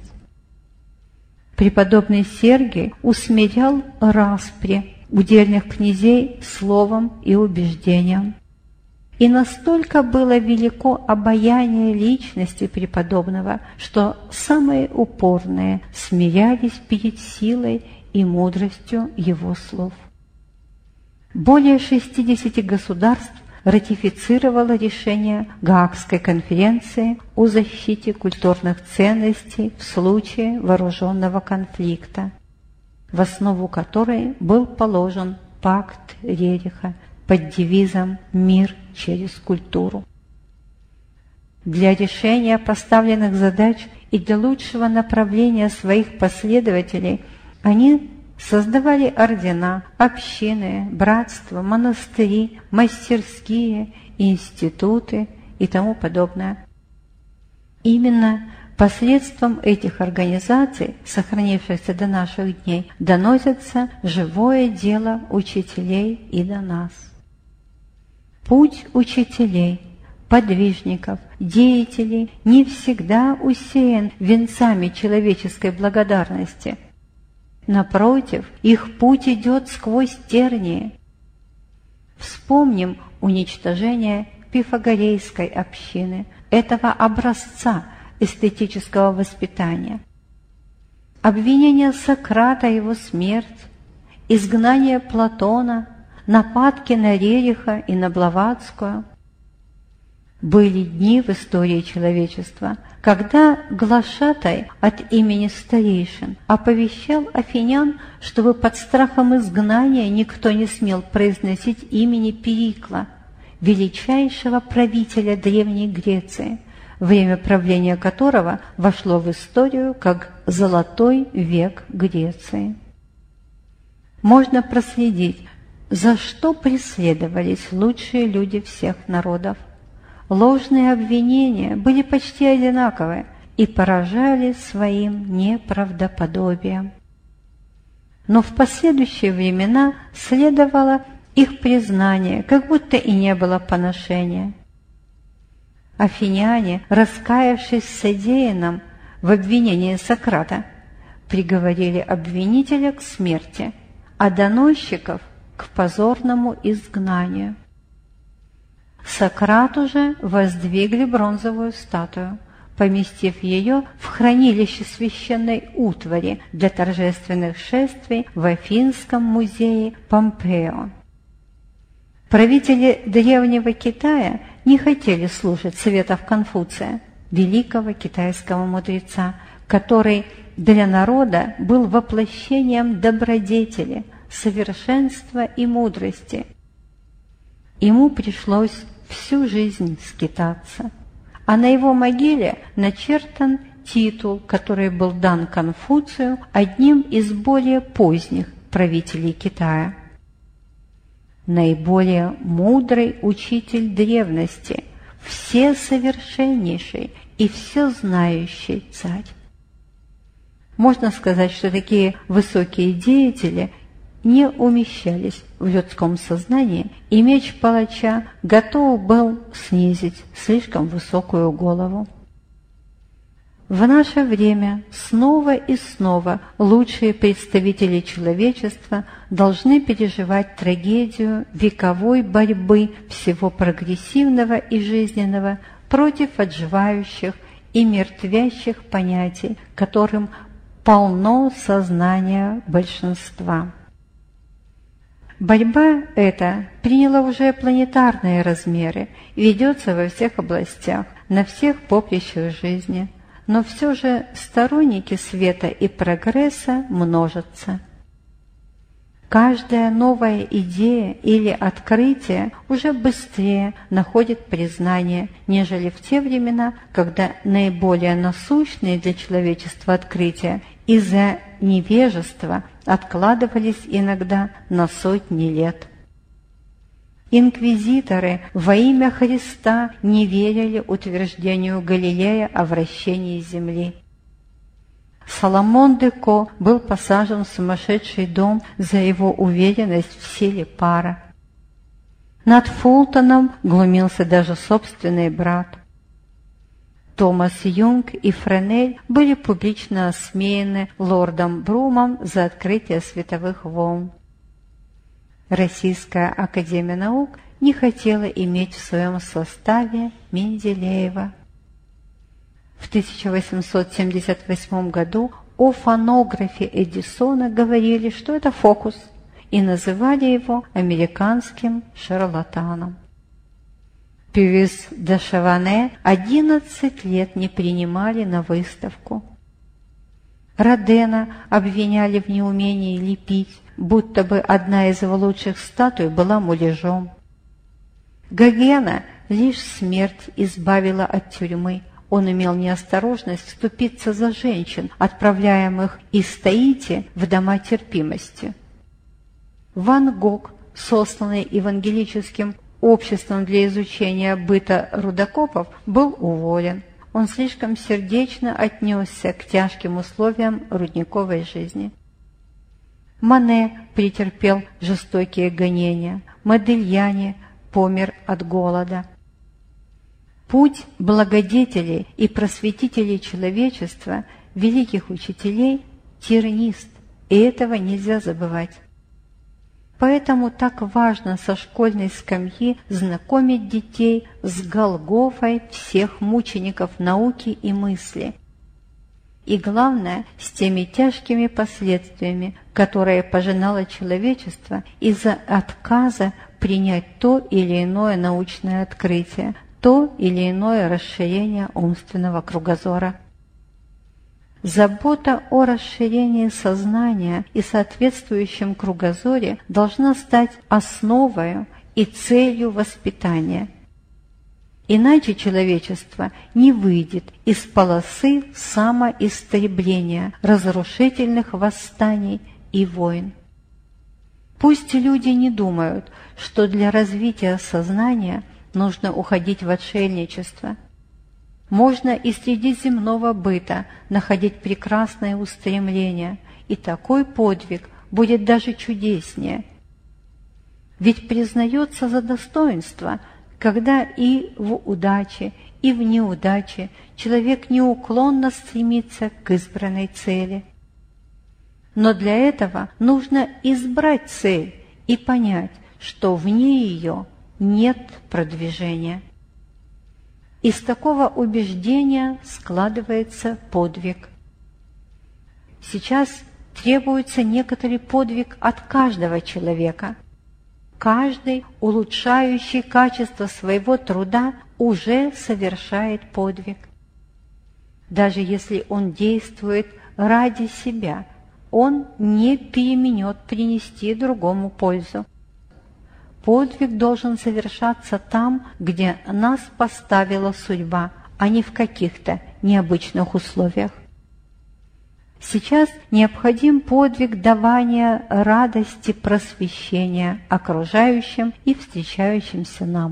Преподобный Сергий усмирял распри удельных князей словом и убеждением. И настолько было велико обаяние личности преподобного, что самые упорные смирялись перед силой и мудростью его слов. Более шестидесяти государств ратифицировало решение Гаагской конференции о защите культурных ценностей в случае вооруженного конфликта, в основу которой был положен пакт Рериха под девизом «Мир через культуру». Для решения поставленных задач и для лучшего направления своих последователей они создавали ордена, общины, братства, монастыри, мастерские, институты и тому подобное. Именно посредством этих организаций, сохранившихся до наших дней, доносится живое дело учителей и до нас. Путь учителей подвижников, деятелей не всегда усеян венцами человеческой благодарности. Напротив, их путь идет сквозь тернии. Вспомним уничтожение пифагорейской общины, этого образца эстетического воспитания, обвинение Сократа и его смерть, изгнание Платона, нападки на Рериха и на Блаватскую. Были дни в истории человечества, когда глашатай от имени старейшин оповещал афинян, чтобы под страхом изгнания никто не смел произносить имени Перикла, величайшего правителя Древней Греции, время правления которого вошло в историю как «Золотой век Греции». Можно проследить, за что преследовались лучшие люди всех народов. Ложные обвинения были почти одинаковы и поражали своим неправдоподобием. Но в последующие времена следовало их признание, как будто и не было поношения. Афиняне, раскаявшись в содеянном в обвинении Сократа, приговорили обвинителя к смерти, а доносчиков к позорному изгнанию. Сократу же воздвигли бронзовую статую, поместив ее в хранилище священной утвари для торжественных шествий в Афинском музее Помпео. Правители древнего Китая не хотели слушать советов Конфуция, великого китайского мудреца, который для народа был воплощением добродетели, совершенства и мудрости. Ему пришлось всю жизнь скитаться, а на его могиле начертан титул, который был дан Конфуцию одним из более поздних правителей Китая. Наиболее мудрый учитель древности, всесовершеннейший и всезнающий царь. Можно сказать, что такие высокие деятели не умещались в людском сознании, и меч палача готов был снизить слишком высокую голову. В наше время снова и снова лучшие представители человечества должны переживать трагедию вековой борьбы всего прогрессивного и жизненного против отживающих и мертвящих понятий, которым полно сознание большинства. Борьба эта приняла уже планетарные размеры и ведется во всех областях, на всех поприщах жизни, но все же сторонники света и прогресса множатся. Каждая новая идея или открытие уже быстрее находит признание, нежели в те времена, когда наиболее насущные для человечества открытия из-за невежества откладывались иногда на сотни лет. Инквизиторы во имя Христа не верили утверждению Галилея о вращении Земли. Соломон де Ко был посажен в сумасшедший дом за его уверенность в силе пара. Над Фултоном глумился даже собственный брат. Томас Юнг и Френель были публично осмеяны лордом Брумом за открытие световых волн. Российская академия наук не хотела иметь в своем составе Менделеева. В тысяча восемьсот семьдесят восьмом году о фонографе Эдисона говорили, что это фокус, и называли его американским шарлатаном. Пювис де Шаване одиннадцать лет не принимали на выставку. Родена обвиняли в неумении лепить, будто бы одна из его лучших статуй была муляжом. Гогена лишь смерть избавила от тюрьмы. Он имел неосторожность вступиться за женщин, отправляемых из Таити в дома терпимости. Ван Гог, сосланный евангелическим обществом для изучения быта рудокопов, был уволен. Он слишком сердечно отнесся к тяжким условиям рудниковой жизни. Мане претерпел жестокие гонения, Модильяне помер от голода. Путь благодетелей и просветителей человечества, великих учителей, тернист, и этого нельзя забывать. Поэтому так важно со школьной скамьи знакомить детей с Голгофой всех мучеников науки и мысли. И главное, с теми тяжкими последствиями, которые пожинало человечество из-за отказа принять то или иное научное открытие, то или иное расширение умственного кругозора. Забота о расширении сознания и соответствующем кругозоре должна стать основой и целью воспитания. Иначе человечество не выйдет из полосы самоистребления, разрушительных восстаний и войн. Пусть люди не думают, что для развития сознания нужно уходить в отшельничество. Можно и среди земного быта находить прекрасное устремление, и такой подвиг будет даже чудеснее. Ведь признается за достоинство, когда и в удаче, и в неудаче человек неуклонно стремится к избранной цели. Но для этого нужно избрать цель и понять, что вне ее нет продвижения. Из такого убеждения складывается подвиг. Сейчас требуется некоторый подвиг от каждого человека. Каждый, улучшающий качество своего труда, уже совершает подвиг. Даже если он действует ради себя, он не переменет принести другому пользу. Подвиг должен совершаться там, где нас поставила судьба, а не в каких-то необычных условиях. Сейчас необходим подвиг давания радости просвещения окружающим и встречающимся нам.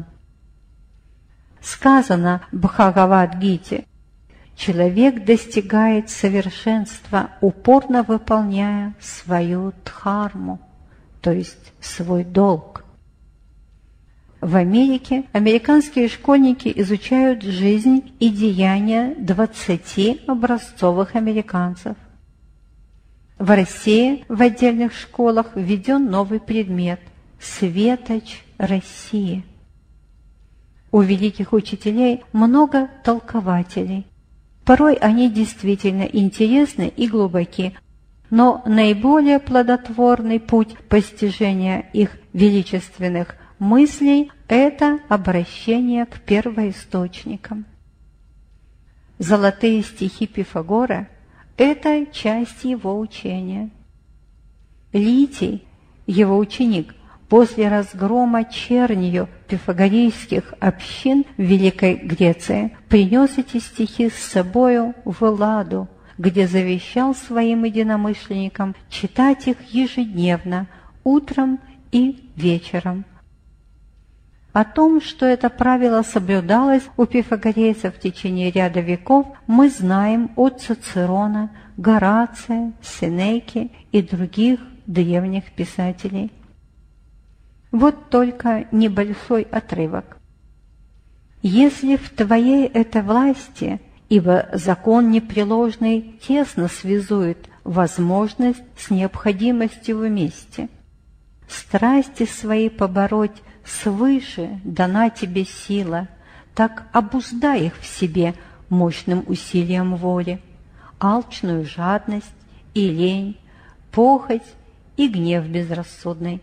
Сказано в Бхагавад-гите: человек достигает совершенства, упорно выполняя свою дхарму, то есть свой долг. В Америке американские школьники изучают жизнь и деяния двадцати образцовых американцев. В России в отдельных школах введен новый предмет – «Светоч России». У великих учителей много толкователей. Порой они действительно интересны и глубоки, но наиболее плодотворный путь постижения их величественных мыслей – это обращение к первоисточникам. Золотые стихи Пифагора – это часть его учения. Литий, его ученик, после разгрома чернью пифагорейских общин в Великой Греции принес эти стихи с собою в Элладу, где завещал своим единомышленникам читать их ежедневно, утром и вечером. О том, что это правило соблюдалось у пифагорейцев в течение ряда веков, мы знаем от Цицерона, Горация, Сенеки и других древних писателей. Вот только небольшой отрывок. «Если в твоей это власти, ибо закон непреложный тесно связует возможность с необходимостью вместе, страсти свои побороть свыше дана тебе сила, так обуздай их в себе мощным усилием воли, алчную жадность и лень, похоть и гнев безрассудный.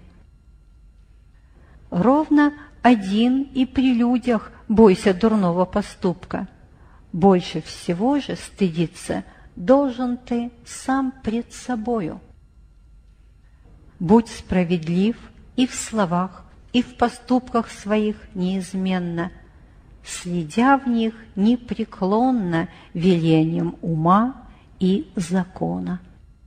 Ровно один и при людях бойся дурного поступка. Больше всего же стыдиться должен ты сам пред собою. Будь справедлив и в словах, и в поступках своих неизменно, следя в них непреклонно велением ума и закона.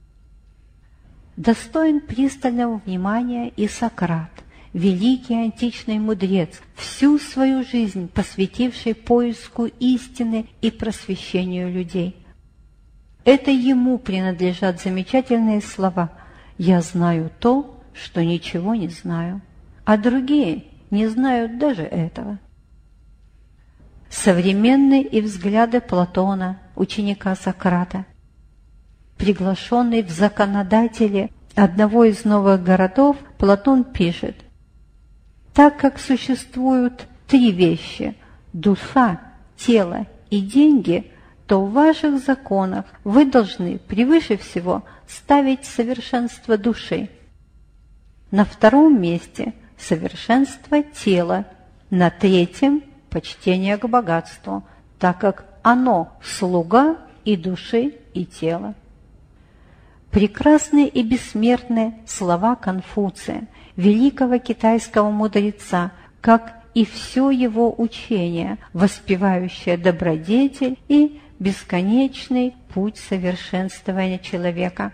Достоин пристального внимания и Сократ, великий античный мудрец, всю свою жизнь посвятивший поиску истины и просвещению людей. Это ему принадлежат замечательные слова «Я знаю то, что ничего не знаю», а другие не знают даже этого. современные и взгляды Платона, ученика Сократа. Приглашенный в законодатели одного из новых городов, Платон пишет: «Так как существуют три вещи – душа, тело и деньги, то в ваших законах вы должны превыше всего ставить совершенство души. На втором месте – совершенство тела, на третьем – почтение к богатству, так как оно – слуга и души, и тела». Прекрасные и бессмертные слова Конфуция, великого китайского мудреца, как и все его учение, воспевающее добродетель и бесконечный путь совершенствования человека.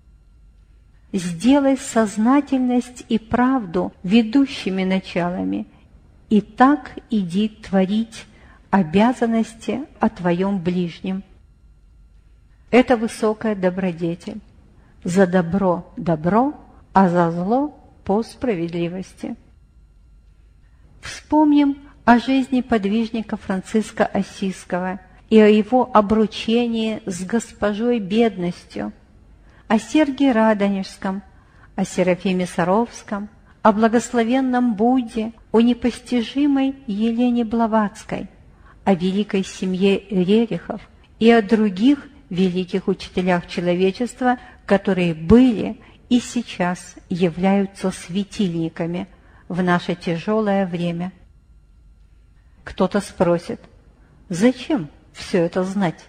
Сделай сознательность и правду ведущими началами, и так иди творить обязанности о твоем ближнем. Это высокая добродетель. За добро – добро, а за зло – по справедливости. Вспомним о жизни подвижника Франциска Ассизского и о его обручении с госпожой Бедностью, о Сергии Радонежском, о Серафиме Саровском, о благословенном Будде, о непостижимой Елене Блаватской, о великой семье Рерихов и о других великих учителях человечества, которые были и сейчас являются светильниками в наше тяжелое время. Кто-то спросит: зачем все это знать?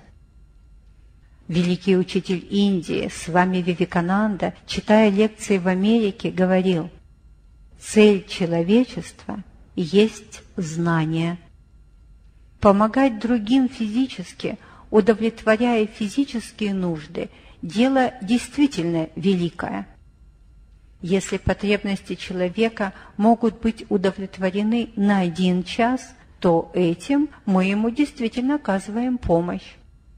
Великий учитель Индии Свами Вивекананда, читая лекции в Америке, говорил: цель человечества есть знание. Помогать другим физически, удовлетворяя физические нужды, дело действительно великое. Если потребности человека могут быть удовлетворены на один час, то этим мы ему действительно оказываем помощь.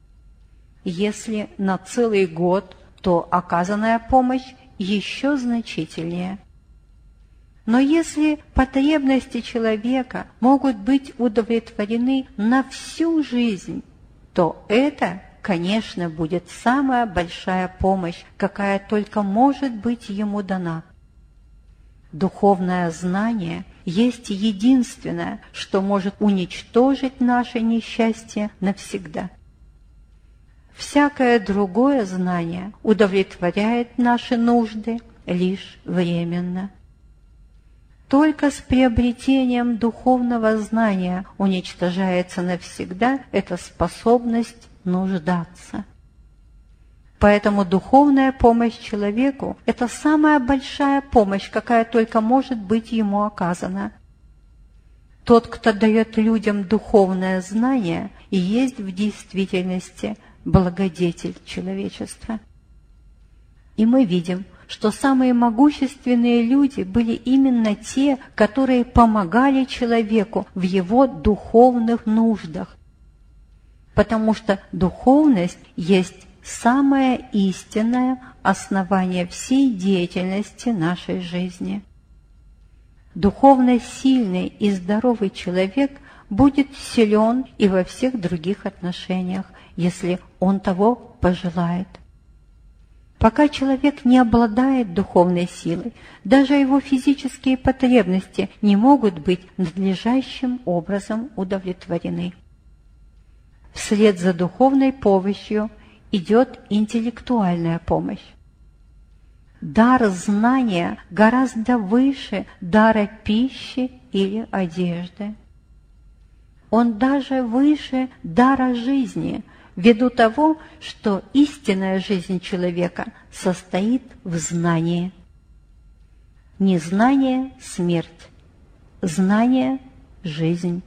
Если на целый год, то оказанная помощь еще значительнее. Но если потребности человека могут быть удовлетворены на всю жизнь, то это, конечно, будет самая большая помощь, какая только может быть ему дана. Духовное знание есть единственное, что может уничтожить наше несчастье навсегда. Всякое другое знание удовлетворяет наши нужды лишь временно. Только с приобретением духовного знания уничтожается навсегда эта способность нуждаться. Поэтому духовная помощь человеку – это самая большая помощь, какая только может быть ему оказана. Тот, кто дает людям духовное знание, и есть в действительности благодетель человечества. И мы видим, что самые могущественные люди были именно те, которые помогали человеку в его духовных нуждах, потому что духовность есть самое истинное основание всей деятельности нашей жизни. Духовно сильный и здоровый человек будет силен и во всех других отношениях, если он того пожелает. Пока человек не обладает духовной силой, даже его физические потребности не могут быть надлежащим образом удовлетворены. Вслед за духовной помощью идет интеллектуальная помощь. Дар знания гораздо выше дара пищи или одежды. Он даже выше дара жизни, ввиду того, что истинная жизнь человека состоит в знании. Незнание – смерть, знание – жизнь.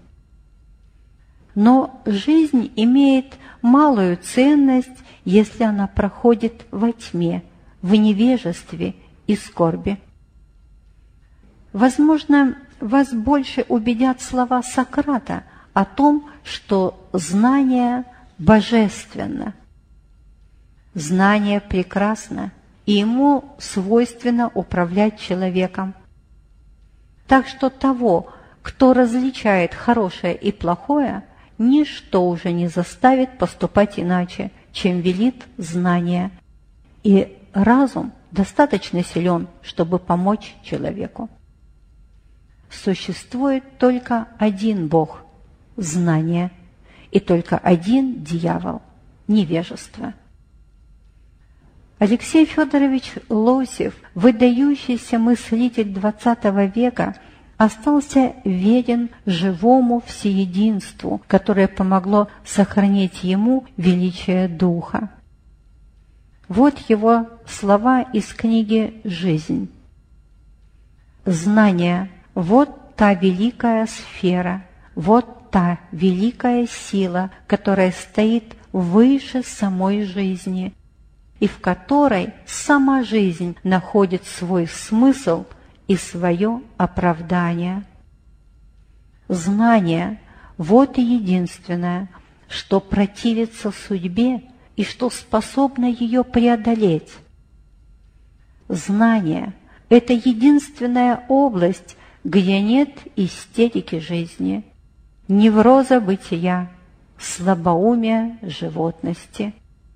Но жизнь имеет малую ценность, если она проходит во тьме, в невежестве и скорби. Возможно, вас больше убедят слова Сократа о том, что знание божественно. Знание прекрасно, и ему свойственно управлять человеком. Так что того, кто различает хорошее и плохое, ничто уже не заставит поступать иначе, чем велит знание, и разум достаточно силен, чтобы помочь человеку. Существует только один Бог – знание, и только один дьявол – невежество. Алексей Федорович Лосев, выдающийся мыслитель двадцатого века, остался верен живому всеединству, которое помогло сохранить ему величие духа. Вот его слова из книги «Жизнь». «Знание – вот та великая сфера, вот та великая сила, которая стоит выше самой жизни, и в которой сама жизнь находит свой смысл и свое оправдание. Знание – вот и единственное, что противится судьбе и что способно ее преодолеть. Знание – это единственная область, где нет истерики жизни, невроза бытия, слабоумия животности.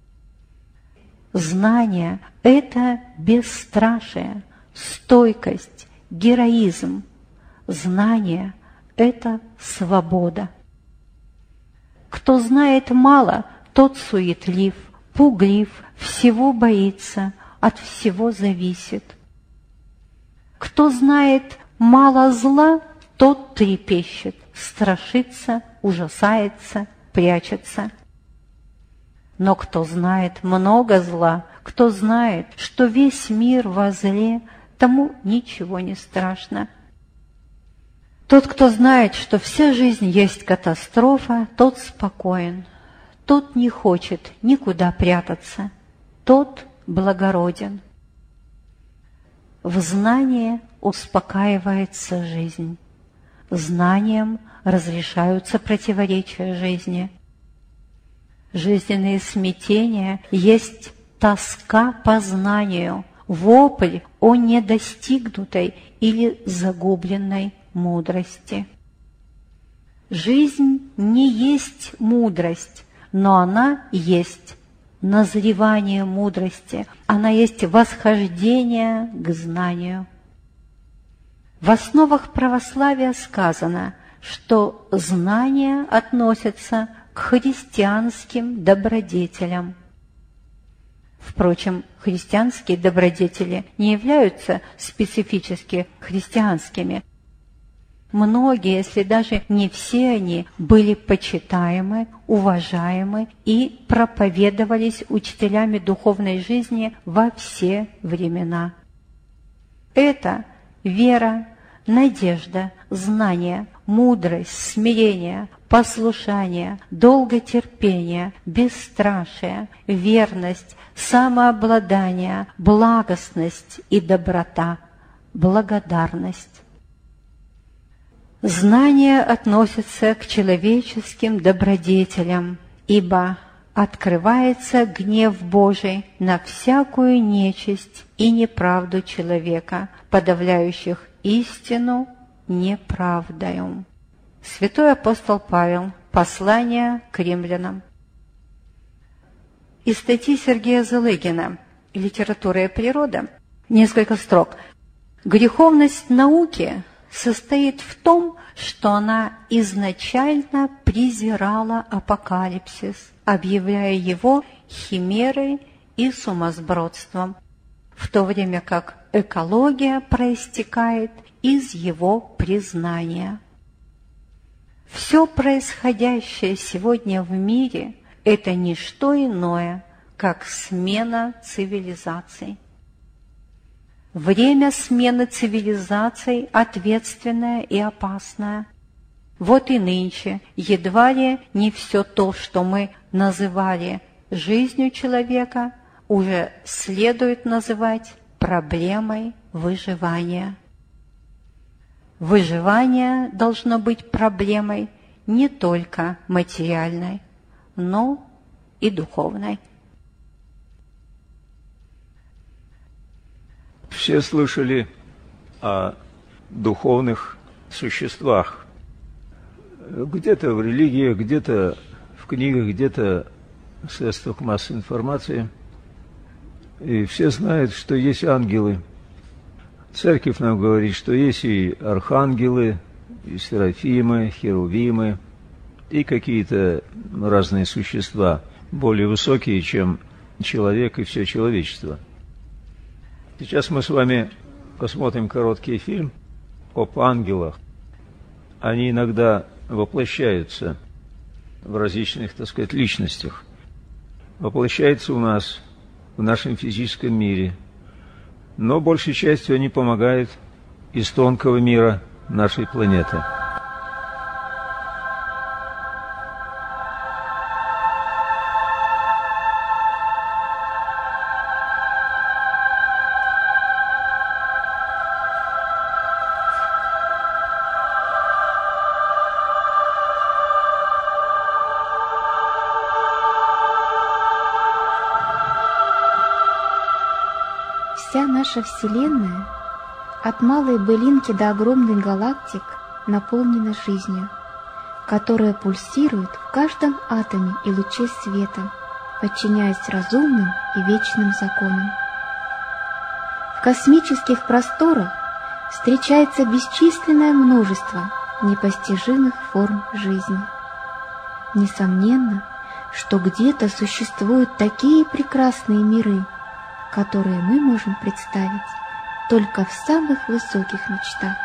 Знание – это бесстрашие, стойкость, героизм. Знание – это свобода. Кто знает мало, тот суетлив, пуглив, всего боится, от всего зависит. Кто знает мало зла, тот трепещет, страшится, ужасается, прячется. Но кто знает много зла, кто знает, что весь мир во зле, тому ничего не страшно. Тот, кто знает, что вся жизнь есть катастрофа, тот спокоен, тот не хочет никуда прятаться, тот благороден. В знании успокаивается жизнь, знанием разрешаются противоречия жизни. Жизненные смятения есть тоска по знанию, вопль о недостигнутой или загубленной мудрости. Жизнь не есть мудрость, но она есть назревание мудрости, она есть восхождение к знанию. В основах православия сказано, что знание относится к христианским добродетелям. Впрочем, христианские добродетели не являются специфически христианскими. Многие, если даже не все они, были почитаемы, уважаемы и проповедовались учителями духовной жизни во все времена. Это вера, надежда, знание, мудрость, смирение, послушание, долготерпение, бесстрашие, верность, самообладание, благостность и доброта, благодарность. Знание относится к человеческим добродетелям, ибо открывается гнев Божий на всякую нечисть и неправду человека, подавляющих истину неправдою. Святой апостол Павел. Послание к римлянам. Из статьи Сергея Зелыгина «Литература и природа» несколько строк. Греховность науки состоит в том, что она изначально презирала апокалипсис, объявляя его химерой и сумасбродством, в то время как экология проистекает из его признания. Все происходящее сегодня в мире – это не что иное, как смена цивилизаций. Время смены цивилизаций ответственное и опасное. Вот и нынче едва ли не все то, что мы называли жизнью человека, уже следует называть проблемой выживания. Выживание должно быть проблемой не только материальной, но и духовной. Все слышали о духовных существах. Где-то в религиях, где-то в книгах, где-то в средствах массовой информации. И все знают, что есть ангелы. Церковь нам говорит, что есть и архангелы, и серафимы, херувимы, и какие-то разные существа, более высокие, чем человек и все человечество. Сейчас мы с вами посмотрим короткий фильм об ангелах. Они иногда воплощаются в различных, так сказать, личностях. Воплощаются у нас в нашем физическом мире, но большей частью они помогают из тонкого мира нашей планеты. Вся наша Вселенная, от малой былинки до огромных галактик, наполнена жизнью, которая пульсирует в каждом атоме и луче света, подчиняясь разумным и вечным законам. В космических просторах встречается бесчисленное множество непостижимых форм жизни. Несомненно, что где-то существуют такие прекрасные миры, которые мы можем представить только в самых высоких мечтах.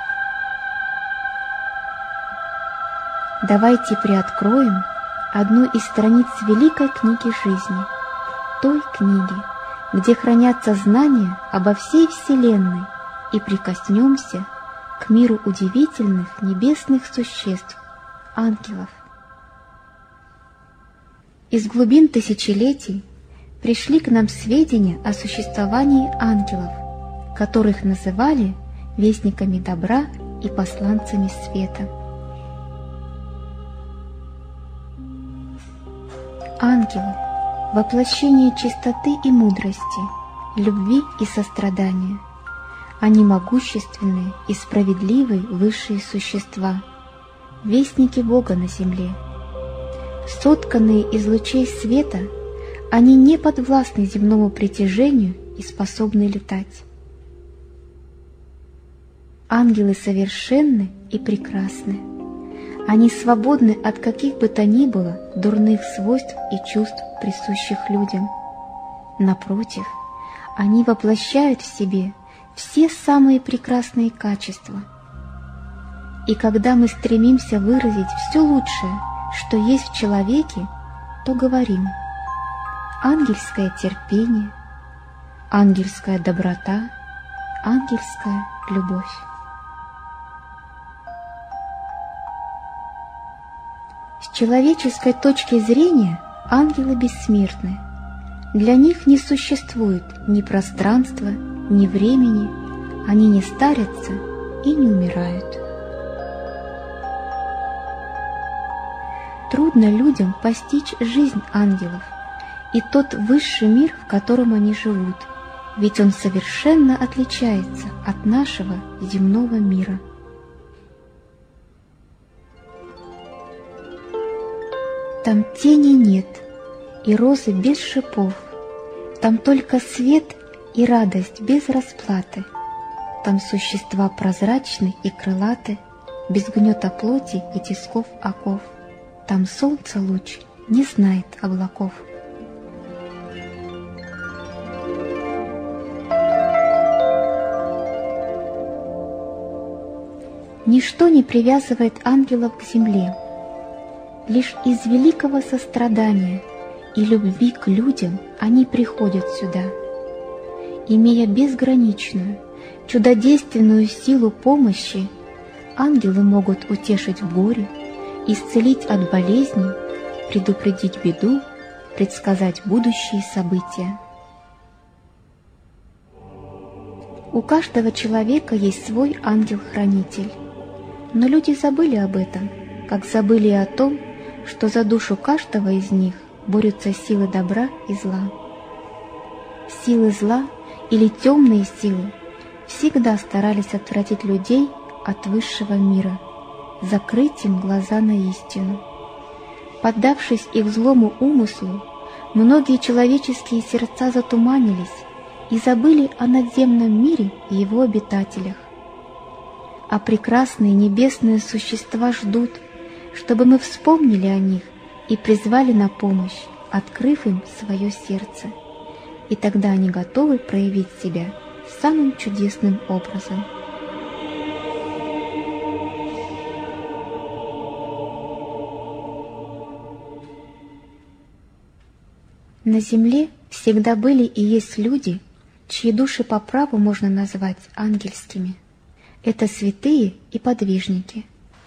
Давайте приоткроем одну из страниц великой книги жизни, той книги, где хранятся знания обо всей Вселенной, и прикоснемся к миру удивительных небесных существ, ангелов. Из глубин тысячелетий пришли к нам сведения о существовании ангелов, которых называли вестниками добра и посланцами света. Ангелы – воплощение чистоты и мудрости, любви и сострадания. Они могущественные и справедливые высшие существа, вестники Бога на земле. Сотканные из лучей света, они не подвластны земному притяжению и способны летать. Ангелы совершенны и прекрасны. Они свободны от каких бы то ни было дурных свойств и чувств, присущих людям. Напротив, они воплощают в себе все самые прекрасные качества. И когда мы стремимся выразить все лучшее, что есть в человеке, то говорим: ангельское терпение, ангельская доброта, ангельская любовь. С человеческой точки зрения ангелы бессмертны. Для них не существует ни пространства, ни времени, они не старятся и не умирают. Трудно людям постичь жизнь ангелов и тот высший мир, в котором они живут, ведь он совершенно отличается от нашего земного мира. Там тени нет, и розы без шипов, там только свет и радость без расплаты, там существа прозрачны и крылаты, без гнета плоти и тисков оков, там солнце луч не знает облаков. Ничто не привязывает ангелов к земле. Лишь из великого сострадания и любви к людям они приходят сюда. Имея безграничную, чудодейственную силу помощи, ангелы могут утешить в горе, исцелить от болезней, предупредить беду, предсказать будущие события. У каждого человека есть свой ангел-хранитель, но люди забыли об этом, как забыли о том, что за душу каждого из них борются силы добра и зла. Силы зла или темные силы всегда старались отвратить людей от высшего мира, закрыть им глаза на истину. Поддавшись их злому умыслу, многие человеческие сердца затуманились и забыли о надземном мире и его обитателях. А прекрасные небесные существа ждут, чтобы мы вспомнили о них и призвали на помощь, открыв им свое сердце. И тогда они готовы проявить себя самым чудесным образом. На земле всегда были и есть люди, чьи души по праву можно назвать ангельскими. Это святые и подвижники.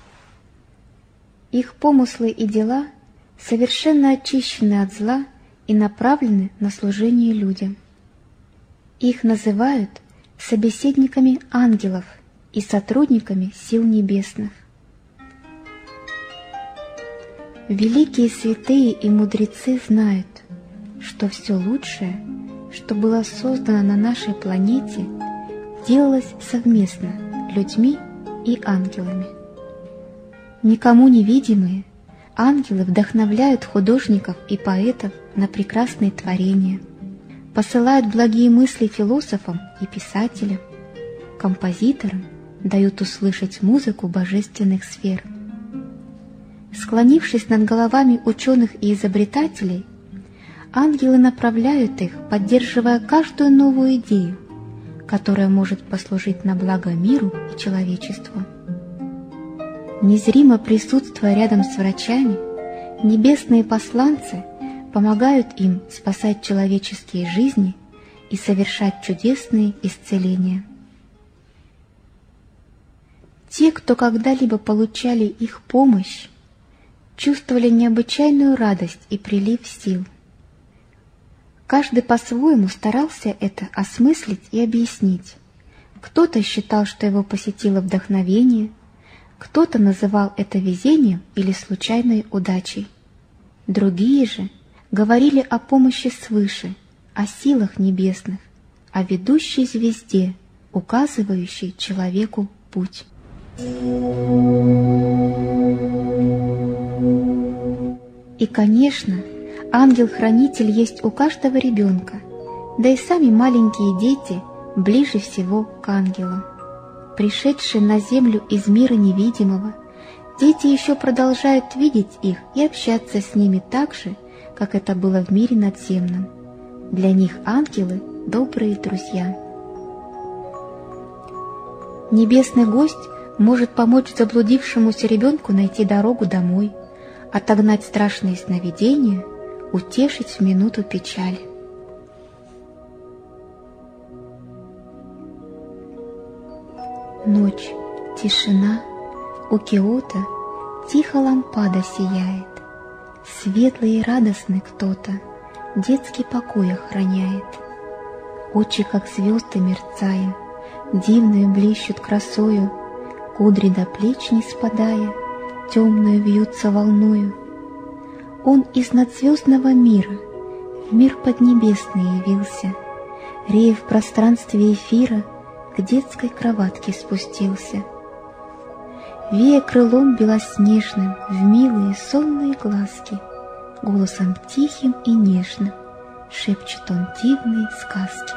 Их помыслы и дела совершенно очищены от зла и направлены на служение людям. Их называют собеседниками ангелов и сотрудниками сил небесных. Великие святые и мудрецы знают, что все лучшее, что было создано на нашей планете, делалось совместно людьми и ангелами. Никому невидимые, ангелы вдохновляют художников и поэтов на прекрасные творения, посылают благие мысли философам и писателям, композиторам дают услышать музыку божественных сфер. Склонившись над головами ученых и изобретателей, ангелы направляют их, поддерживая каждую новую идею, которая может послужить на благо миру и человечеству. Незримо присутствуя рядом с врачами, небесные посланцы помогают им спасать человеческие жизни и совершать чудесные исцеления. Те, кто когда-либо получали их помощь, чувствовали необычайную радость и прилив сил. Каждый по-своему старался это осмыслить и объяснить. Кто-то считал, что его посетило вдохновение, кто-то называл это везением или случайной удачей. Другие же говорили о помощи свыше, о силах небесных, о ведущей звезде, указывающей человеку путь. И, конечно, ангел-хранитель есть у каждого ребенка, да и сами маленькие дети ближе всего к ангелам. Пришедшие на землю из мира невидимого, дети еще продолжают видеть их и общаться с ними так же, как это было в мире надземном. Для них ангелы — добрые друзья. Небесный гость может помочь заблудившемуся ребенку найти дорогу домой, отогнать страшные сновидения, утешить в минуту печали. Ночь, тишина, у Киото тихо лампада сияет, светлый и радостный кто-то детский покой охраняет. Очи, как звезды мерцая, дивную блещут красою, кудри до плеч не спадая, темную вьются волною. Он из надзвездного мира в мир поднебесный явился, рея в пространстве эфира к детской кроватке спустился. Вея крылом белоснежным в милые сонные глазки, голосом тихим и нежным шепчет он дивные сказки.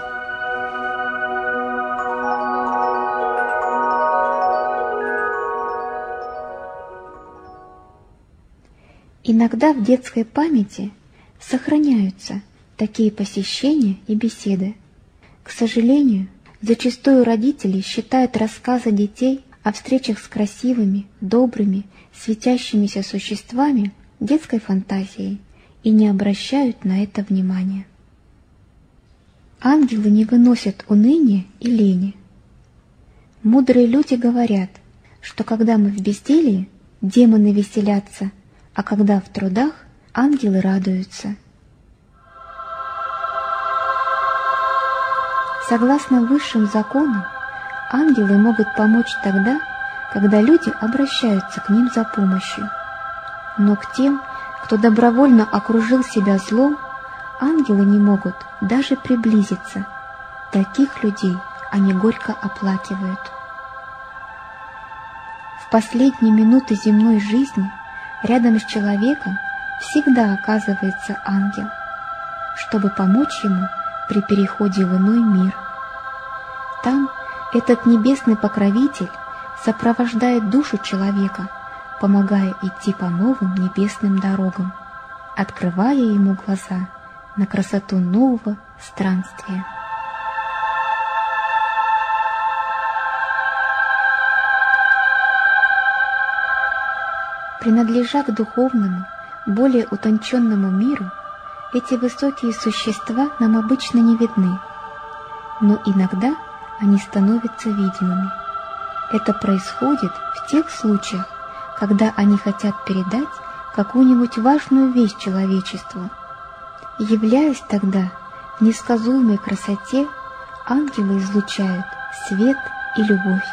Иногда в детской памяти сохраняются такие посещения и беседы. К сожалению, зачастую родители считают рассказы детей о встречах с красивыми, добрыми, светящимися существами детской фантазией и не обращают на это внимания. Ангелы не выносят уныния и лени. Мудрые люди говорят, что когда мы в безделье, демоны веселятся, а когда в трудах, ангелы радуются. Согласно высшим законам, ангелы могут помочь тогда, когда люди обращаются к ним за помощью. Но к тем, кто добровольно окружил себя злом, ангелы не могут даже приблизиться. Таких людей они горько оплакивают. В последние минуты земной жизни рядом с человеком всегда оказывается ангел, чтобы помочь ему при переходе в иной мир. Там этот небесный покровитель сопровождает душу человека, помогая идти по новым небесным дорогам, открывая ему глаза на красоту нового странствия. Принадлежа к духовному, более утонченному миру, эти высокие существа нам обычно не видны, но иногда они становятся видимыми. Это происходит в тех случаях, когда они хотят передать какую-нибудь важную весть человечеству. Являясь тогда в несказуемой красоте, ангелы излучают свет и любовь.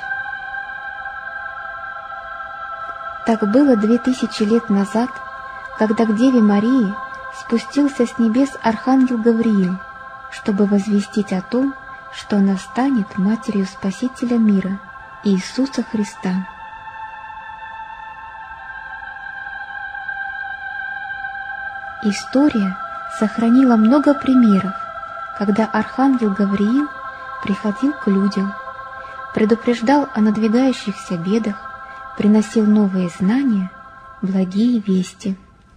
Так было две тысячи лет назад, когда к Деве Марии спустился с небес архангел Гавриил, чтобы возвестить о том, что она станет матерью Спасителя мира, Иисуса Христа. История сохранила много примеров, когда архангел Гавриил приходил к людям, предупреждал о надвигающихся бедах, приносил новые знания, благие вести.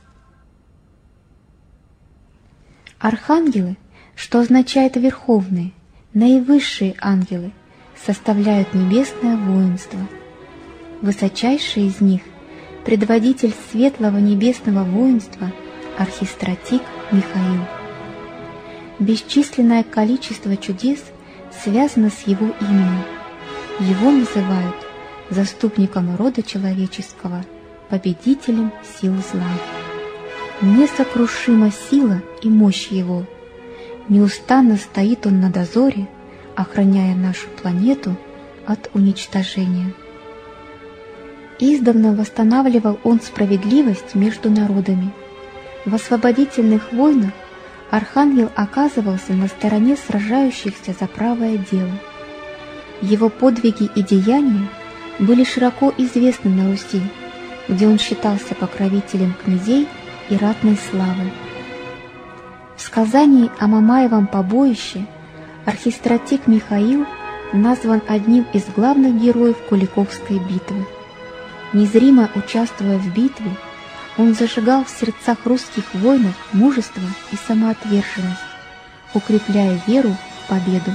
Архангелы, что означает верховные, наивысшие ангелы, составляют небесное воинство. Высочайший из них – предводитель светлого небесного воинства архистратик Михаил. Бесчисленное количество чудес связано с его именем. Его называют заступником рода человеческого, победителем сил зла. Несокрушима сила и мощь его. Неустанно стоит он на дозоре, охраняя нашу планету от уничтожения. Издавна восстанавливал он справедливость между народами. В освободительных войнах архангел оказывался на стороне сражающихся за правое дело. Его подвиги и деяния были широко известны на Руси, где он считался покровителем князей и ратной славы. В сказании о Мамаевом побоище архистратик Михаил назван одним из главных героев Куликовской битвы. Незримо участвуя в битве, он зажигал в сердцах русских воинов мужество и самоотверженность, укрепляя веру в победу.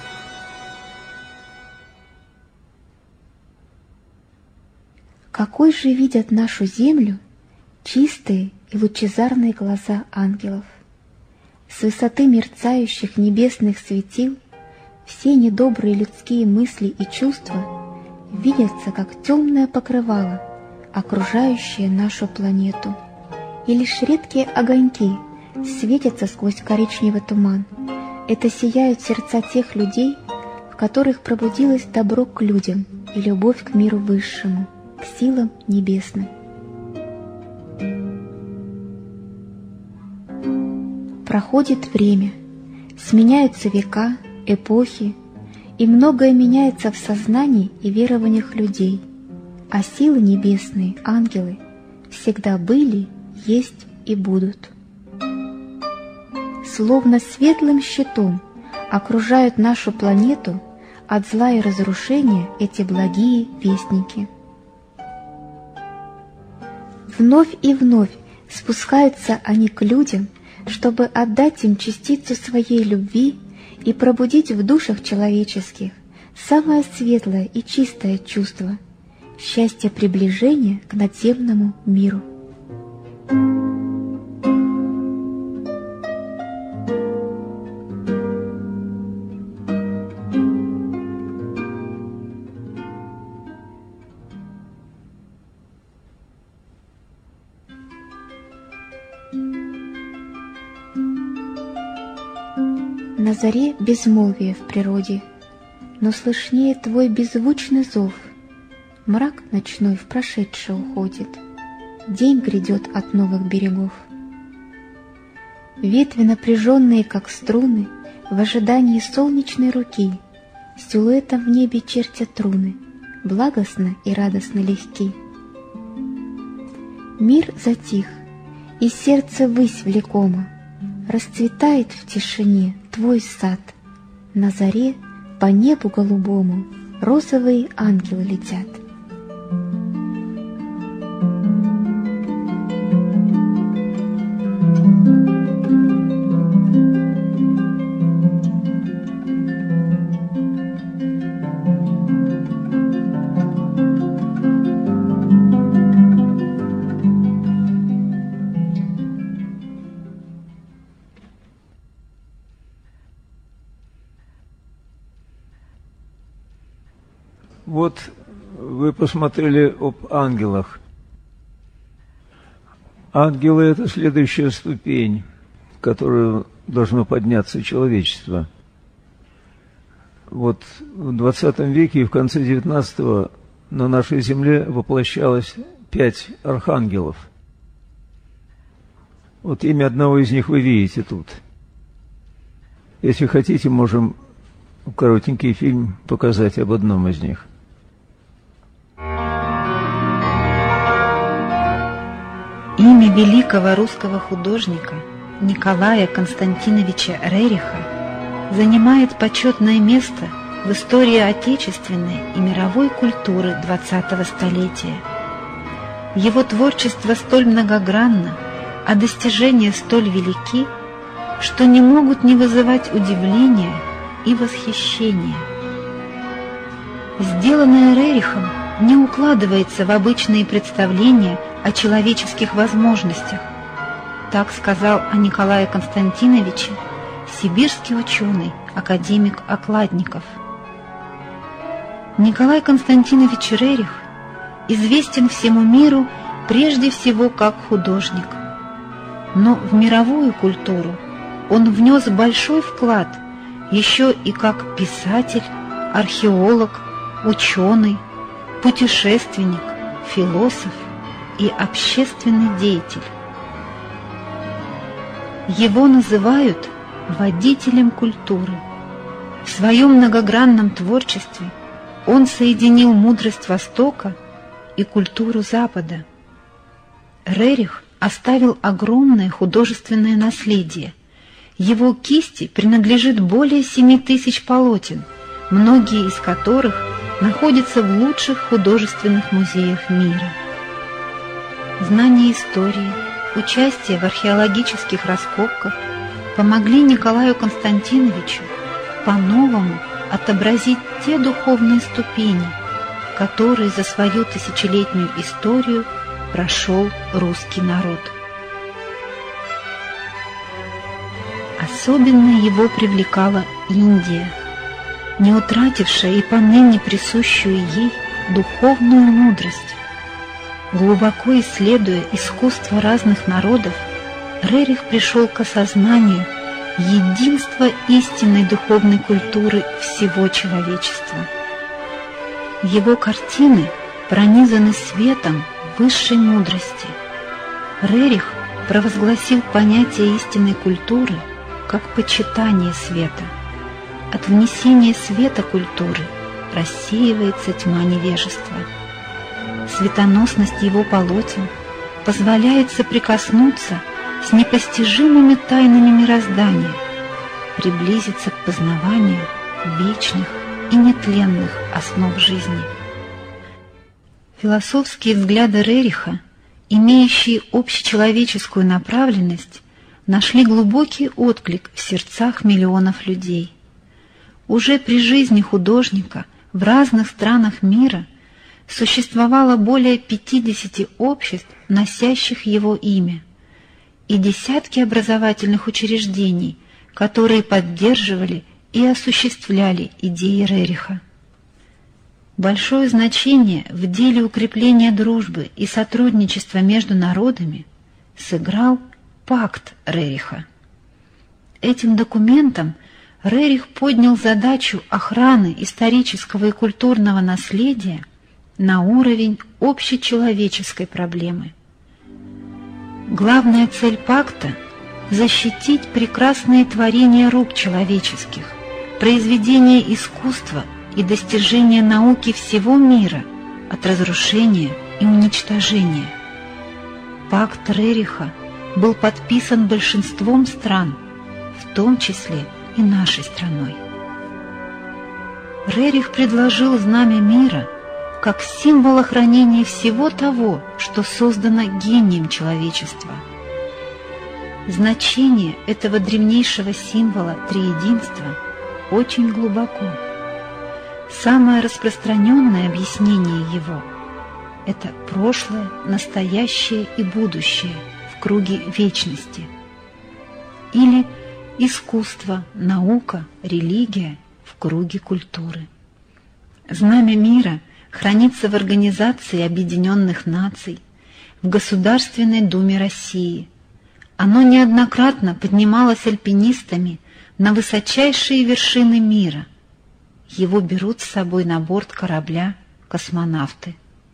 Какой же видят нашу землю чистые и лучезарные глаза ангелов! С высоты мерцающих небесных светил все недобрые людские мысли и чувства видятся, как темное покрывало, окружающее нашу планету, и лишь редкие огоньки светятся сквозь коричневый туман. Это сияют сердца тех людей, в которых пробудилось добро к людям и любовь к миру высшему, к силам небесным. Проходит время, сменяются века, эпохи, и многое меняется в сознании и верованиях людей, а силы небесные, ангелы, всегда были, есть и будут. Словно светлым щитом окружают нашу планету от зла и разрушения эти благие вестники. Вновь и вновь спускаются они к людям, чтобы отдать им частицу своей любви и пробудить в душах человеческих самое светлое и чистое чувство — счастье приближения к надземному миру. На заре безмолвие в природе, но слышнее твой беззвучный зов. Мрак ночной в прошедшее уходит, день грядет от новых берегов. Ветви, напряженные, как струны, в ожидании солнечной руки, силуэтом в небе чертят руны, благостно и радостно легки. Мир затих, и сердце ввысь влекомо, расцветает в тишине твой сад. На заре по небу голубому розовые ангелы летят. Вот вы посмотрели об ангелах. Ангелы – это следующая ступень, в которую должно подняться человечество. Вот в двадцатом веке и в конце девятнадцатого на нашей земле воплощалось пять архангелов. Вот имя одного из них вы видите тут. Если хотите, можем коротенький фильм показать об одном из них. Имя великого русского художника Николая Константиновича Рериха занимает почетное место в истории отечественной и мировой культуры двадцатого столетия. Его творчество столь многогранно, а достижения столь велики, что не могут не вызывать удивления и восхищения. Сделанное Рерихом не укладывается в обычные представления о человеческих возможностях. Так сказал о Николае Константиновиче сибирский ученый, академик Окладников. Николай Константинович Рерих известен всему миру прежде всего как художник. Но в мировую культуру он внес большой вклад еще и как писатель, археолог, ученый, путешественник, философ и общественный деятель. Его называют водителем культуры. В своем многогранном творчестве он соединил мудрость Востока и культуру Запада. Рерих оставил огромное художественное наследие. Его кисти принадлежит более семи тысяч полотен, многие из которых находятся в лучших художественных музеях мира. Знание истории, участие в археологических раскопках помогли Николаю Константиновичу по-новому отобразить те духовные ступени, которые за свою тысячелетнюю историю прошел русский народ. Особенно его привлекала Индия, не утратившая и поныне присущую ей духовную мудрость. Глубоко исследуя искусство разных народов, Рерих пришел к осознанию единства истинной духовной культуры всего человечества. Его картины пронизаны светом высшей мудрости. Рерих провозгласил понятие истинной культуры как почитание света. От внесения света культуры рассеивается тьма невежества. Светоносность его полотен позволяет соприкоснуться с непостижимыми тайнами мироздания, приблизиться к познаванию вечных и нетленных основ жизни. Философские взгляды Рериха, имеющие общечеловеческую направленность, нашли глубокий отклик в сердцах миллионов людей. Уже при жизни художника в разных странах мира существовало более пятидесяти обществ, носящих его имя, и десятки образовательных учреждений, которые поддерживали и осуществляли идеи Рериха. Большое значение в деле укрепления дружбы и сотрудничества между народами сыграл пакт Рериха. Этим документом Рерих поднял задачу охраны исторического и культурного наследия на уровень общечеловеческой проблемы. Главная цель пакта – защитить прекрасные творения рук человеческих, произведения искусства и достижения науки всего мира от разрушения и уничтожения. Пакт Рериха был подписан большинством стран, в том числе и нашей страной. Рерих предложил знамя мира как символ охранения всего того, что создано гением человечества. Значение этого древнейшего символа триединства очень глубоко. Самое распространенное объяснение его – это прошлое, настоящее и будущее в круге вечности, или искусство, наука, религия в круге культуры. Знамя мира хранится в Организации Объединенных Наций, в Государственной Думе России. Оно неоднократно поднималось альпинистами на высочайшие вершины мира. Его берут с собой на борт корабля космонавты.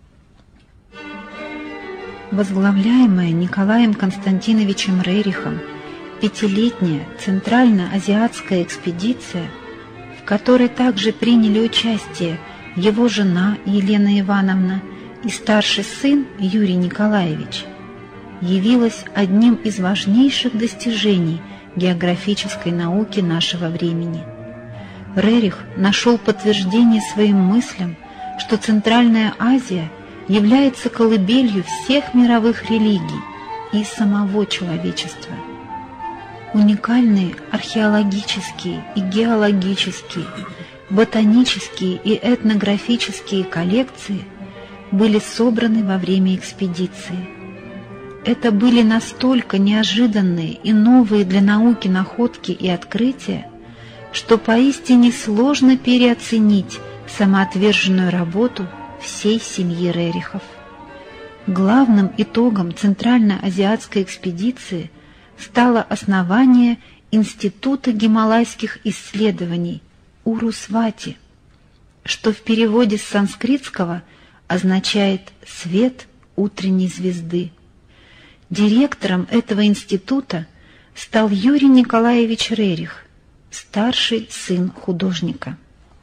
Возглавляемая Николаем Константиновичем Рерихом пятилетняя Центрально-Азиатская экспедиция, в которой также приняли участие его жена Елена Ивановна и старший сын Юрий Николаевич, явилась одним из важнейших достижений географической науки нашего времени. Рерих нашел подтверждение своим мыслям, что Центральная Азия является колыбелью всех мировых религий и самого человечества. Уникальные археологические и геологические, ботанические и этнографические коллекции были собраны во время экспедиции. Это были настолько неожиданные и новые для науки находки и открытия, что поистине сложно переоценить самоотверженную работу всей семьи Рерихов. Главным итогом Центрально-Азиатской экспедиции стало основание Института гималайских исследований Урусвати, что в переводе с санскритского означает «свет утренней звезды». Директором этого института стал Юрий Николаевич Рерих, старший сын художника.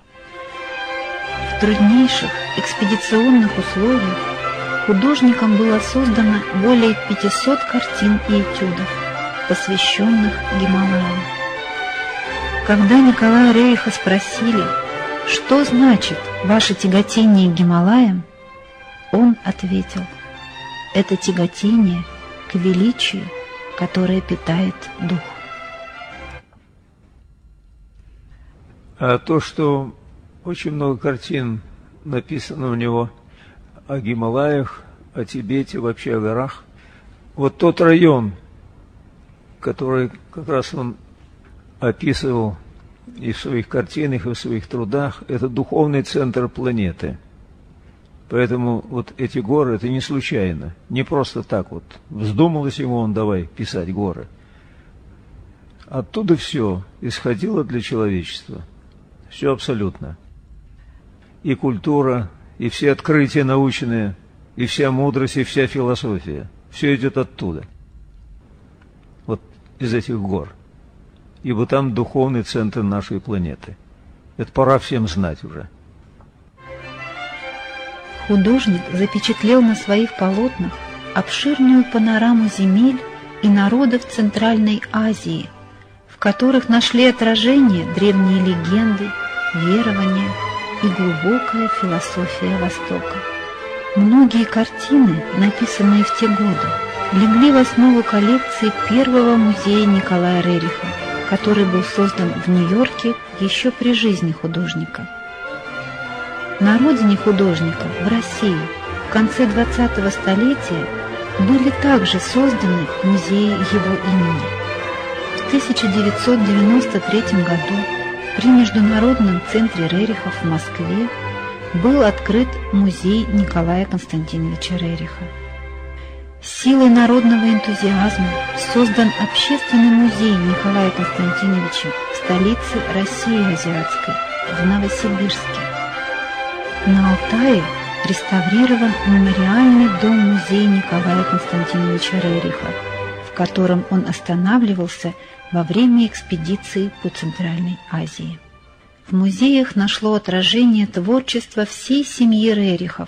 В труднейших экспедиционных условиях художникам было создано более пятисот картин и этюдов, посвященных Гималаям. Когда Николая Рериха спросили, что значит ваше тяготение к Гималаям, он ответил: это тяготение к величию, которое питает дух. А то, что очень много картин написано у него о Гималаях, о Тибете, вообще о горах, вот тот район, который как раз он описывал и в своих картинах, и в своих трудах, это духовный центр планеты. Поэтому вот эти горы, это не случайно, не просто так вот. Вздумалось ему он, давай писать горы. Оттуда все исходило для человечества. Все абсолютно. И культура, и все открытия научные, и вся мудрость, и вся философия. Все идет оттуда. Вот из этих гор. Ибо там духовный центр нашей планеты. Это пора всем знать уже. Художник запечатлел на своих полотнах обширную панораму земель и народов Центральной Азии, в которых нашли отражение древние легенды, верования и глубокая философия Востока. Многие картины, написанные в те годы, легли в основу коллекции первого музея Николая Рериха, который был создан в Нью-Йорке еще при жизни художника. На родине художника, в России, в конце двадцатого столетия были также созданы музеи его имени. В тысяча девятьсот девяносто третьем году при Международном центре Рерихов в Москве был открыт музей Николая Константиновича Рериха. Силой народного энтузиазма создан общественный музей Николая Константиновича в столице России Азиатской, в Новосибирске. На Алтае реставрирован мемориальный дом-музей Николая Константиновича Рериха, в котором он останавливался во время экспедиции по Центральной Азии. в музеях нашло отражение творчества всей семьи Рерихов.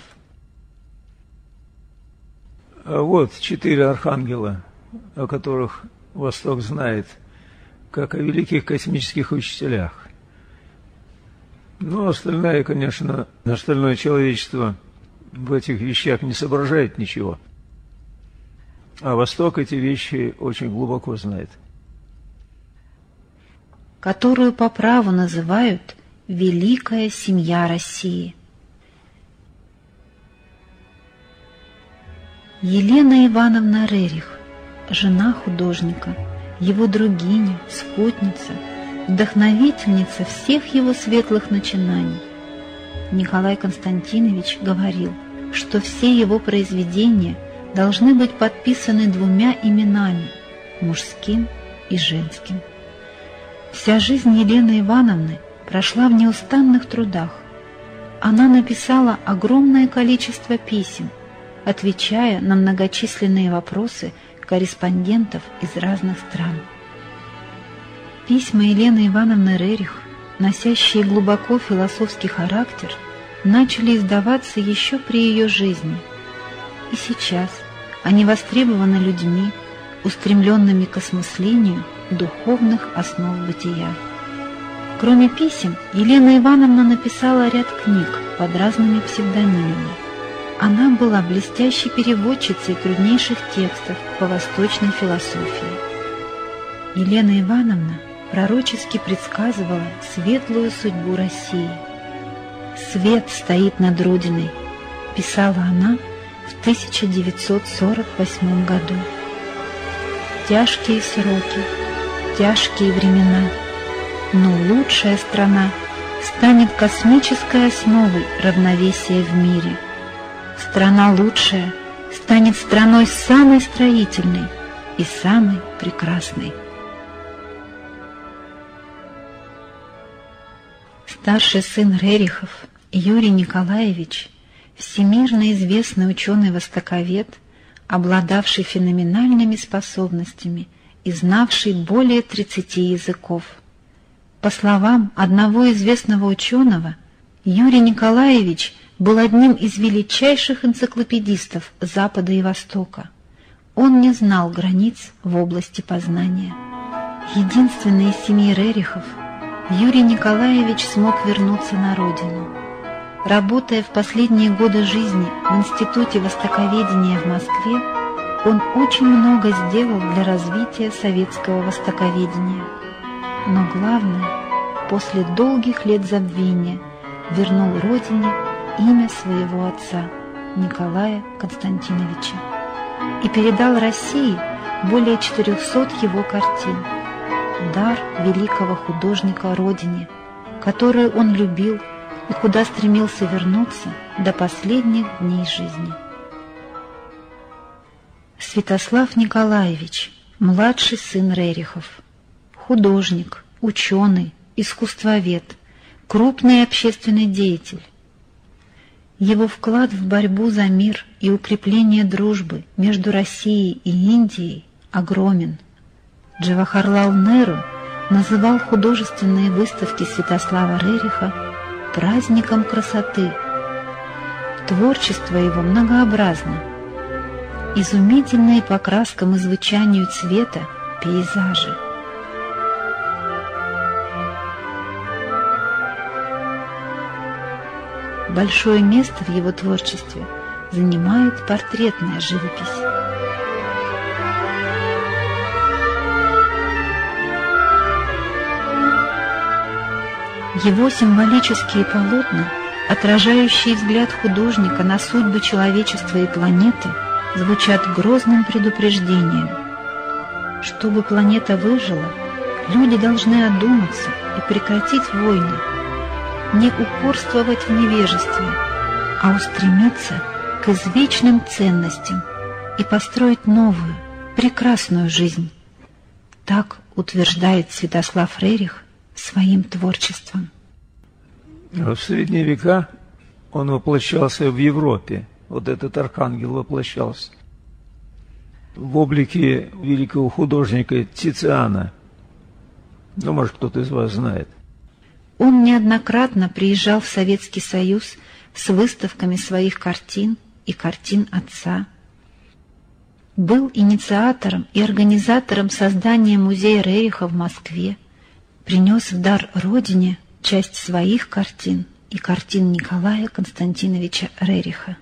А вот четыре архангела, о которых Восток знает, как о великих космических учителях. Ну, остальное, конечно, остальное человечество в этих вещах не соображает ничего. А Восток эти вещи очень глубоко знает. Которую по праву называют «Великая семья России». Елена Ивановна Рерих, жена художника, его другиня, спутница, вдохновительница всех его светлых начинаний. Николай Константинович говорил, что все его произведения должны быть подписаны двумя именами – мужским и женским. Вся жизнь Елены Ивановны прошла в неустанных трудах. Она написала огромное количество писем, отвечая на многочисленные вопросы корреспондентов из разных стран. Письма Елены Ивановны Рерих, носящие глубоко философский характер, начали издаваться еще при ее жизни. И сейчас они востребованы людьми, устремленными к осмыслению духовных основ бытия. Кроме писем, Елена Ивановна написала ряд книг под разными псевдонимами. Она была блестящей переводчицей труднейших текстов по восточной философии. Елена Ивановна пророчески предсказывала светлую судьбу России. «Свет стоит над Родиной», — писала она в тысяча девятьсот сорок восьмом году. «Тяжкие сроки, тяжкие времена, но лучшая страна станет космической основой равновесия в мире. Страна лучшая станет страной самой строительной и самой прекрасной». Старший сын Рерихов, Юрий Николаевич, всемирно известный ученый-востоковед, обладавший феноменальными способностями и знавший более тридцати языков. По словам одного известного ученого, Юрий Николаевич был одним из величайших энциклопедистов Запада и Востока. Он не знал границ в области познания. Единственный из семьи Рерихов, Юрий Николаевич смог вернуться на родину. Работая в последние годы жизни в Институте востоковедения в Москве, он очень много сделал для развития советского востоковедения. Но главное, после долгих лет забвения вернул родине имя своего отца, Николая Константиновича, и передал России более четырехсот его картин. Дар великого художника Родине, которую он любил и куда стремился вернуться до последних дней жизни. Святослав Николаевич, младший сын Рерихов, художник, ученый, искусствовед, крупный общественный деятель. Его вклад в борьбу за мир и укрепление дружбы между Россией и Индией огромен. Джавахарлал Неру называл художественные выставки Святослава Рериха праздником красоты. Творчество его многообразно. Изумительные по краскам и звучанию цвета пейзажи. Большое место в его творчестве занимает портретная живопись. Его символические полотна, отражающие взгляд художника на судьбы человечества и планеты, звучат грозным предупреждением. Чтобы планета выжила, люди должны одуматься и прекратить войны, не упорствовать в невежестве, а устремиться к извечным ценностям и построить новую, прекрасную жизнь. Так утверждает Святослав Рерих своим творчеством. В средние века он воплощался в Европе. Вот этот архангел воплощался в облике великого художника Тициана. Ну, может, кто-то из вас знает. Он неоднократно приезжал в Советский Союз с выставками своих картин и картин отца. Был инициатором и организатором создания музея Рериха в Москве, принес в дар родине часть своих картин и картин Николая Константиновича Рериха.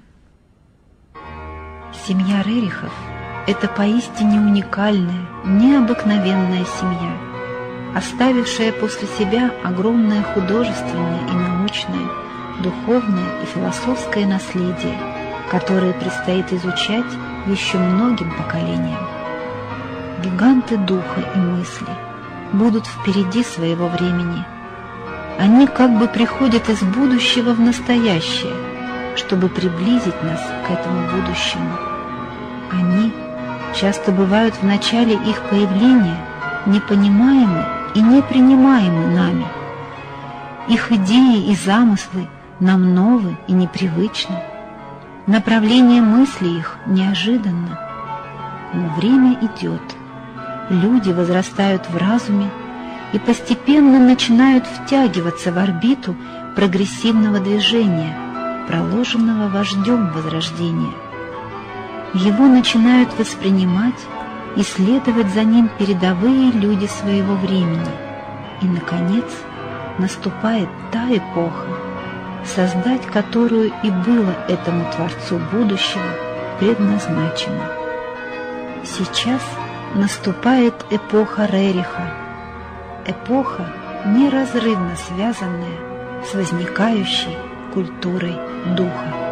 Семья Рерихов – это поистине уникальная, необыкновенная семья, оставившая после себя огромное художественное и научное, духовное и философское наследие, которое предстоит изучать еще многим поколениям. Гиганты духа и мысли будут впереди своего времени. Они как бы приходят из будущего в настоящее, чтобы приблизить нас к этому будущему. Они часто бывают в начале их появления непонимаемы и непринимаемы нами. Их идеи и замыслы нам новы и непривычны. Направление мысли их неожиданно. Но время идет, люди возрастают в разуме и постепенно начинают втягиваться в орбиту прогрессивного движения, проложенного вождем Возрождения. Его начинают воспринимать и следовать за ним передовые люди своего времени. И, наконец, наступает та эпоха, создать которую и было этому Творцу будущего предназначено. Сейчас наступает эпоха Рериха, эпоха, неразрывно связанная с возникающей культурой духа.